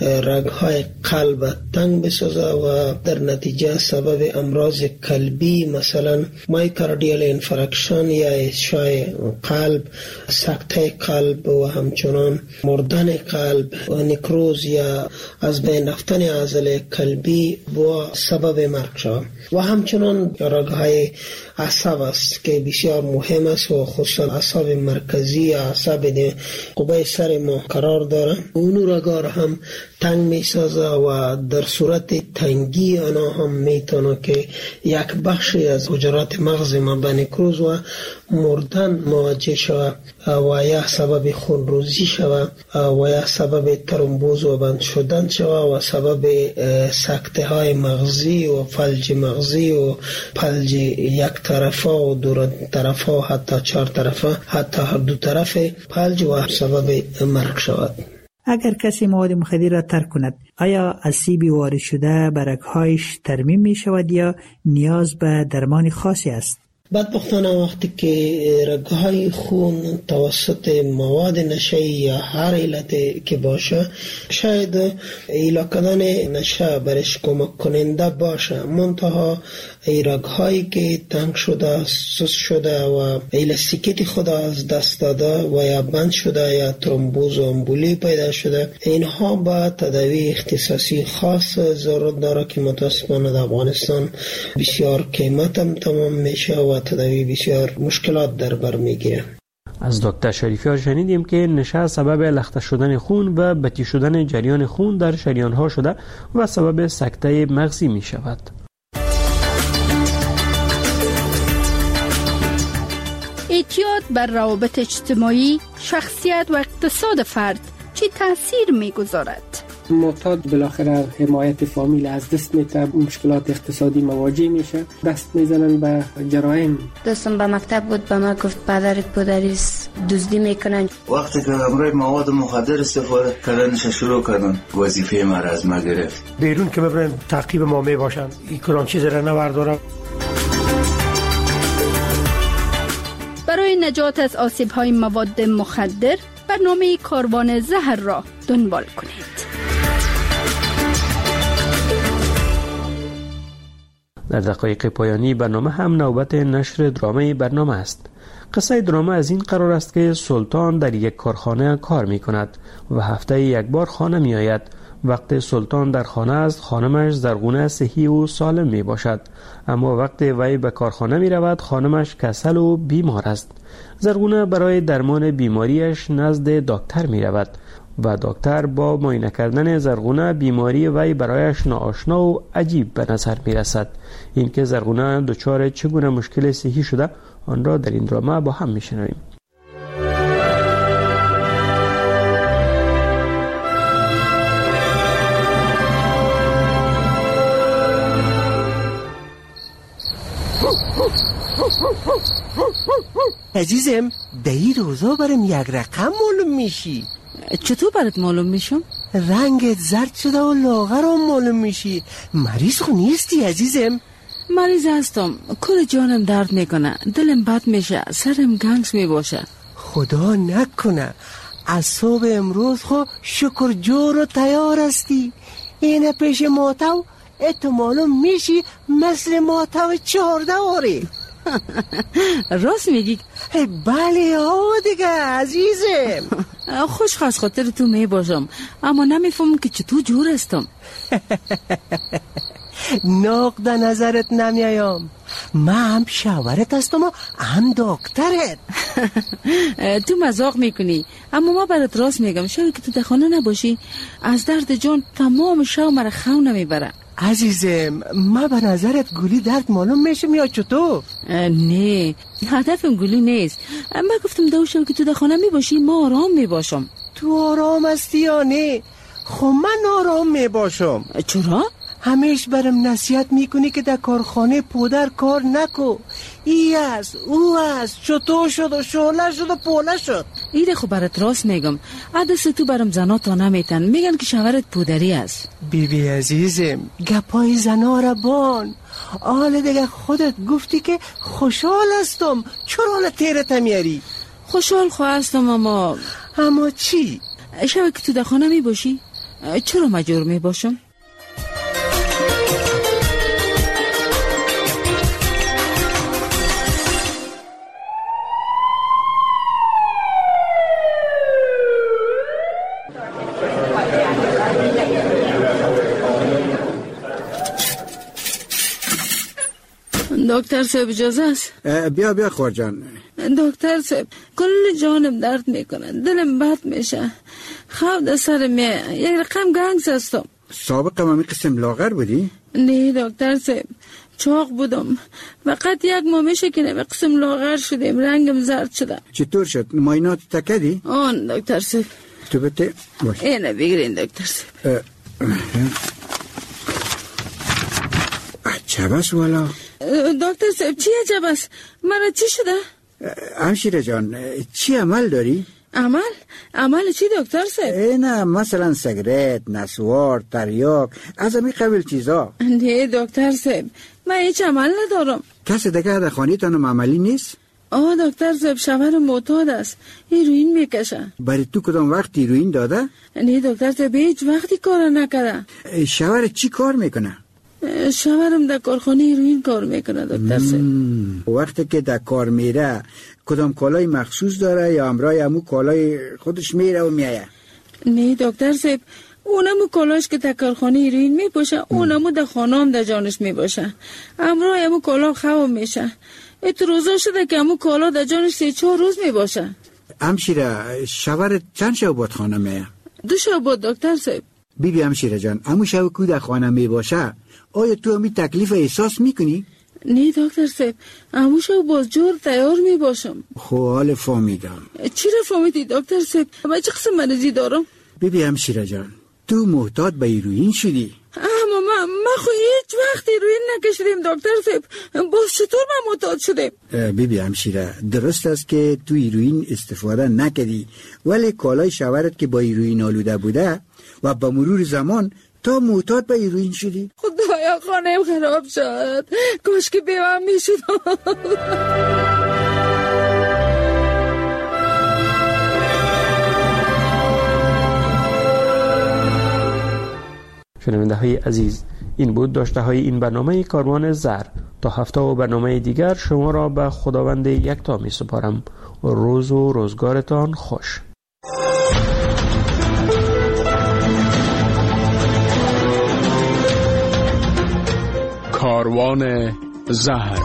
رگ‌های قلب تنگ بسازه و در نتیجه سبب امراض قلبی مثلا مایوکاردیال انفارکشن یا اشعاع قلب، سکته قلب و همچنان مردن قلب و نکروز یا از بین رفتن عضله قلبی و سبب مرگ شود. و همچنان رگ‌های عصب است که بسیار مهم است و خصوصا عصب مرکزی، عصب قبه سر ما قرار داره، اون رگ‌ها را هم تنگ می سازه و در صورت تنگی آنها هم میتونه که یک بخشی از حجرات مغز ما به نکروز و مردن مواجه شود و یا سبب خونریزی شود و یا سبب ترومبوز و بند شدن شود و سبب سکته های مغزی و فلج مغزی و فلج یک طرفه و دو طرفه و حتی چهار طرفه، حتی هر دو طرف فلج و سبب مرگ شود. اگر کسی مواد مخدر را ترک کند، آیا اسیبی وارد شده به رگ‌هایش ترمیم می شود یا نیاز به درمان خاصی است؟ بدبختانه وقتی که رگ‌های خون توسط مواد نشه‌ای یا هر علت که باشه، شاید ایلا کردن نشه برش کمک کننده باشه، منتها ای رگ‌هایی که تنگ شده، سوس شده و الاستیکیت خود از دست داده و یا بند شده یا ترومبوز و امبولی پیدا شده، اینها با تداوی اختصاصی خاص ضرورت داره که متاسفانه در افغانستان بسیار قیمت هم تمام میشه و تداوی بسیار مشکلات در بر میگیره. از دکتر شریفیان شنیدیم که نشه سبب لخته شدن خون و بطی شدن جریان خون در شریان‌ها شده و سبب سکته مغزی می شود. اعتیاد بر روابط اجتماعی، شخصیت و اقتصاد فرد چه تأثیر می‌گذارد؟ معتاد بالاخره حمایت فامیل از دست میده، مشکلات اقتصادی مواجه میشه، دست میزنن به جرایم. دوستم به مکتب بود، به ما گفت پدرت پدریس دزدی میکنن. وقتی که امروی مواد مخدر استفاده کردنش شروع کردن، وظیفه ما را از ما گرفت. بیرون که ببرن تعقیب ما میباشن، این کلان چیز را نبردارم. برای نجات از آسیب‌های مواد مخدر برنامه کاروان زهر را دنبال کنید. در دقایق پایانی برنامه هم نوبت نشر درامه برنامه است. قصه درامه از این قرار است که سلطان در یک کارخانه کار می کند و هفته یک بار خانه می آید. وقت سلطان در خانه است، خانمش زرغونه صحی و سالم می باشد، اما وقت وی به کارخانه می رود خانمش کسل و بیمار است. زرغونه برای درمان بیماریش نزد دکتر می رود و دکتر با معاینه کردن زرغونه بیماری وی برایش ناآشنا و عجیب به نظر می رسد. این که زرغونه دچار چگونه مشکل صحی شده آن را در این درامه با هم می شنویم. عزیزم در این روزا برم یک رقم معلوم میشی. چطور برات معلوم میشم؟ رنگت زرد شده و لاغرم معلوم میشی. مریض خو نیستی عزیزم؟ مریض هستم، کل جانم درد میکنه، دلم بد میشه، سرم گنگس میباشه. خدا نکنه از صبح امروز خو شکر جور و تیار هستی. اینه پیش ماتو اتو معلوم میشی مثل ماتو چهارده آره. راست میگی؟ بله ها دیگه عزیزم. خوش خواست خاطر تو می باشم، اما نمیفهمم که چطور جور هستم. نقد نظرت نمیایم. من هم شوهرت هستم و هم دکترت. تو مزاق میکنی، اما ما برات راست میگم شبی که تو در خانه نباشی از درد جان تمام شب مرا خون نمیبره. عزیزم ما به نظرت گولی درد معلوم میشم یا چطور؟ نه هدفم گولی نیست. من گفتم دو شب که تو در خانه میباشی ما آرام میباشم. تو آرام هستی یا نه؟ خب من آرام میباشم. چرا؟ همیش برم نصیحت میکنی که در کارخانه پودر کار نکو، ای است او است، چطور شد و شعله شد و پوله شد. ایده خب برات راست میگم، عدس تو برم زنا تا نمیتن، میگن که شوهرت پودری است. بی بی عزیزم گپای زنا را بان، آل دیگه خودت گفتی که خوشحال هستم، چرا حالا تیرت میاری؟ خوشحال خواستم اما اما چی؟ شبه که تو در خانه میباشی چرا مجبور میباشم؟ دکتر صاحب اجازه است؟ بیا بیا خورجان. دکتر صاحب کل جانم درد میکنه، دلم بد میشه، خواب در سر میه، یک رقم گنگس هستم. سابق همین قسم لاغر بودی؟ نه دکتر صاحب چاق بودم، فقط یک ماه میشه که نمی قسم لاغر شدیم، رنگم زرد شده. چطور شد؟ ماینات تکدی؟ آن دکتر صاحب. تو بته باش. اینه بگیرین دکتر صاحب. عجب است والا. دکتر صاحب چی عجب است؟ مرا چی شده؟ همشیره جان چی عمل داری؟ عمل؟ عمل چی دکتر صاحب؟ نه مثلا سیگرت، نسوار، تریاک، از همین قبیل چیزا. نه دکتر صاحب من هیچ عمل ندارم. کسی دیگه در خانه تانم عملی نیست؟ آه دکتر صاحب شوهر معتاد است، هیروئین میکشه. برای تو کدام وقت هیروئین داده؟ نه دکتر صاحب هیچ وقتی کار نکرده. شوهر چی کار میکنه؟ شوهرم در کارخانه هیروئین کار میکنه دکتر صاحب. وقتی که در کار میره کدام کالای مخصوص داره یا همراه همو کالای خودش میره و میایه؟ نه دکتر صاحب اونمو کالاش که در کارخانه هیروئین میپوشه، اونمو در خانه هم در جانش میباشه، همراه همو کالا خواب میشه. ات روزا شده که همو کالا در جانش سه چهار روز میباشه. همشیره شوهر چند شب بود خانه میه؟ دو شب بود دکتر صاحب. بی بی همشیره جان همو شب که در خانه میباشه آیا تو همی تکلیف احساس میکنی؟ نه دکتر صاحب همو شب باز جور تیار میباشم. خب حال فهمیدم. چی را فهمیدی دکتر صاحب؟ من چه قسم مریضی دارم؟ بی بی همشیره جان تو محتاط به هیروئین شدی؟ اما من ما خو هیچ وقت هیروئین نکشیدیم دکتر صاحب، باز چطور من معتاد شدیم؟ بی بی همشیره درست است که تو هیروئین استفاده نکردی، ولی کالای شوهرت که با هیروئین آلوده بوده و با مرور زمان تا معتاد به هیروئین شدی. خدایا خانه‌ام خراب شد، کاش که بیوام میشدم. شنونده های عزیز این بود داشته های این برنامه کاروان زر. تا هفته و برنامه دیگر شما را به خداوند یکتا می سپارم. روز و روزگارتان خوش. کاروان زهر.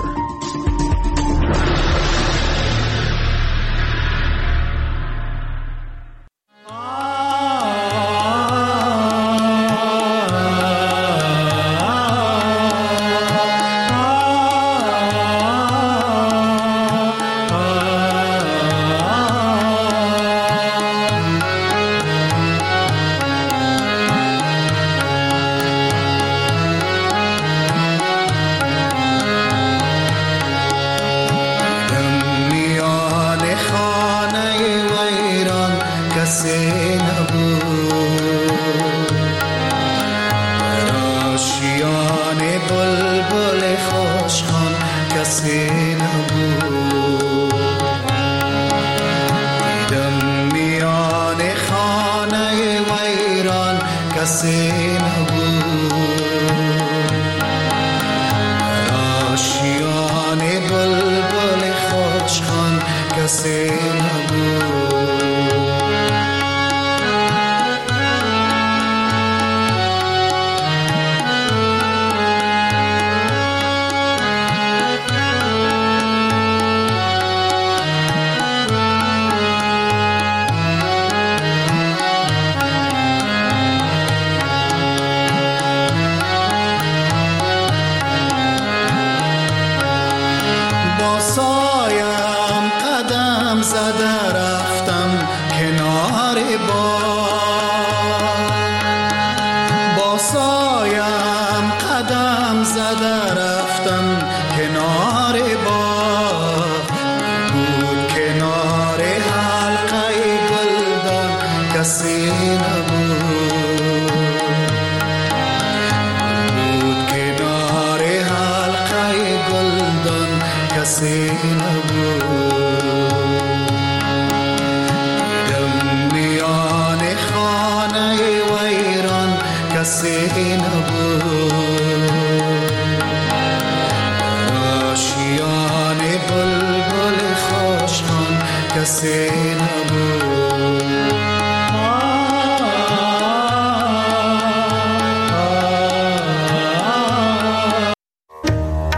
زده رفتم کنار باد، با سایم قدم زده رفتم کنار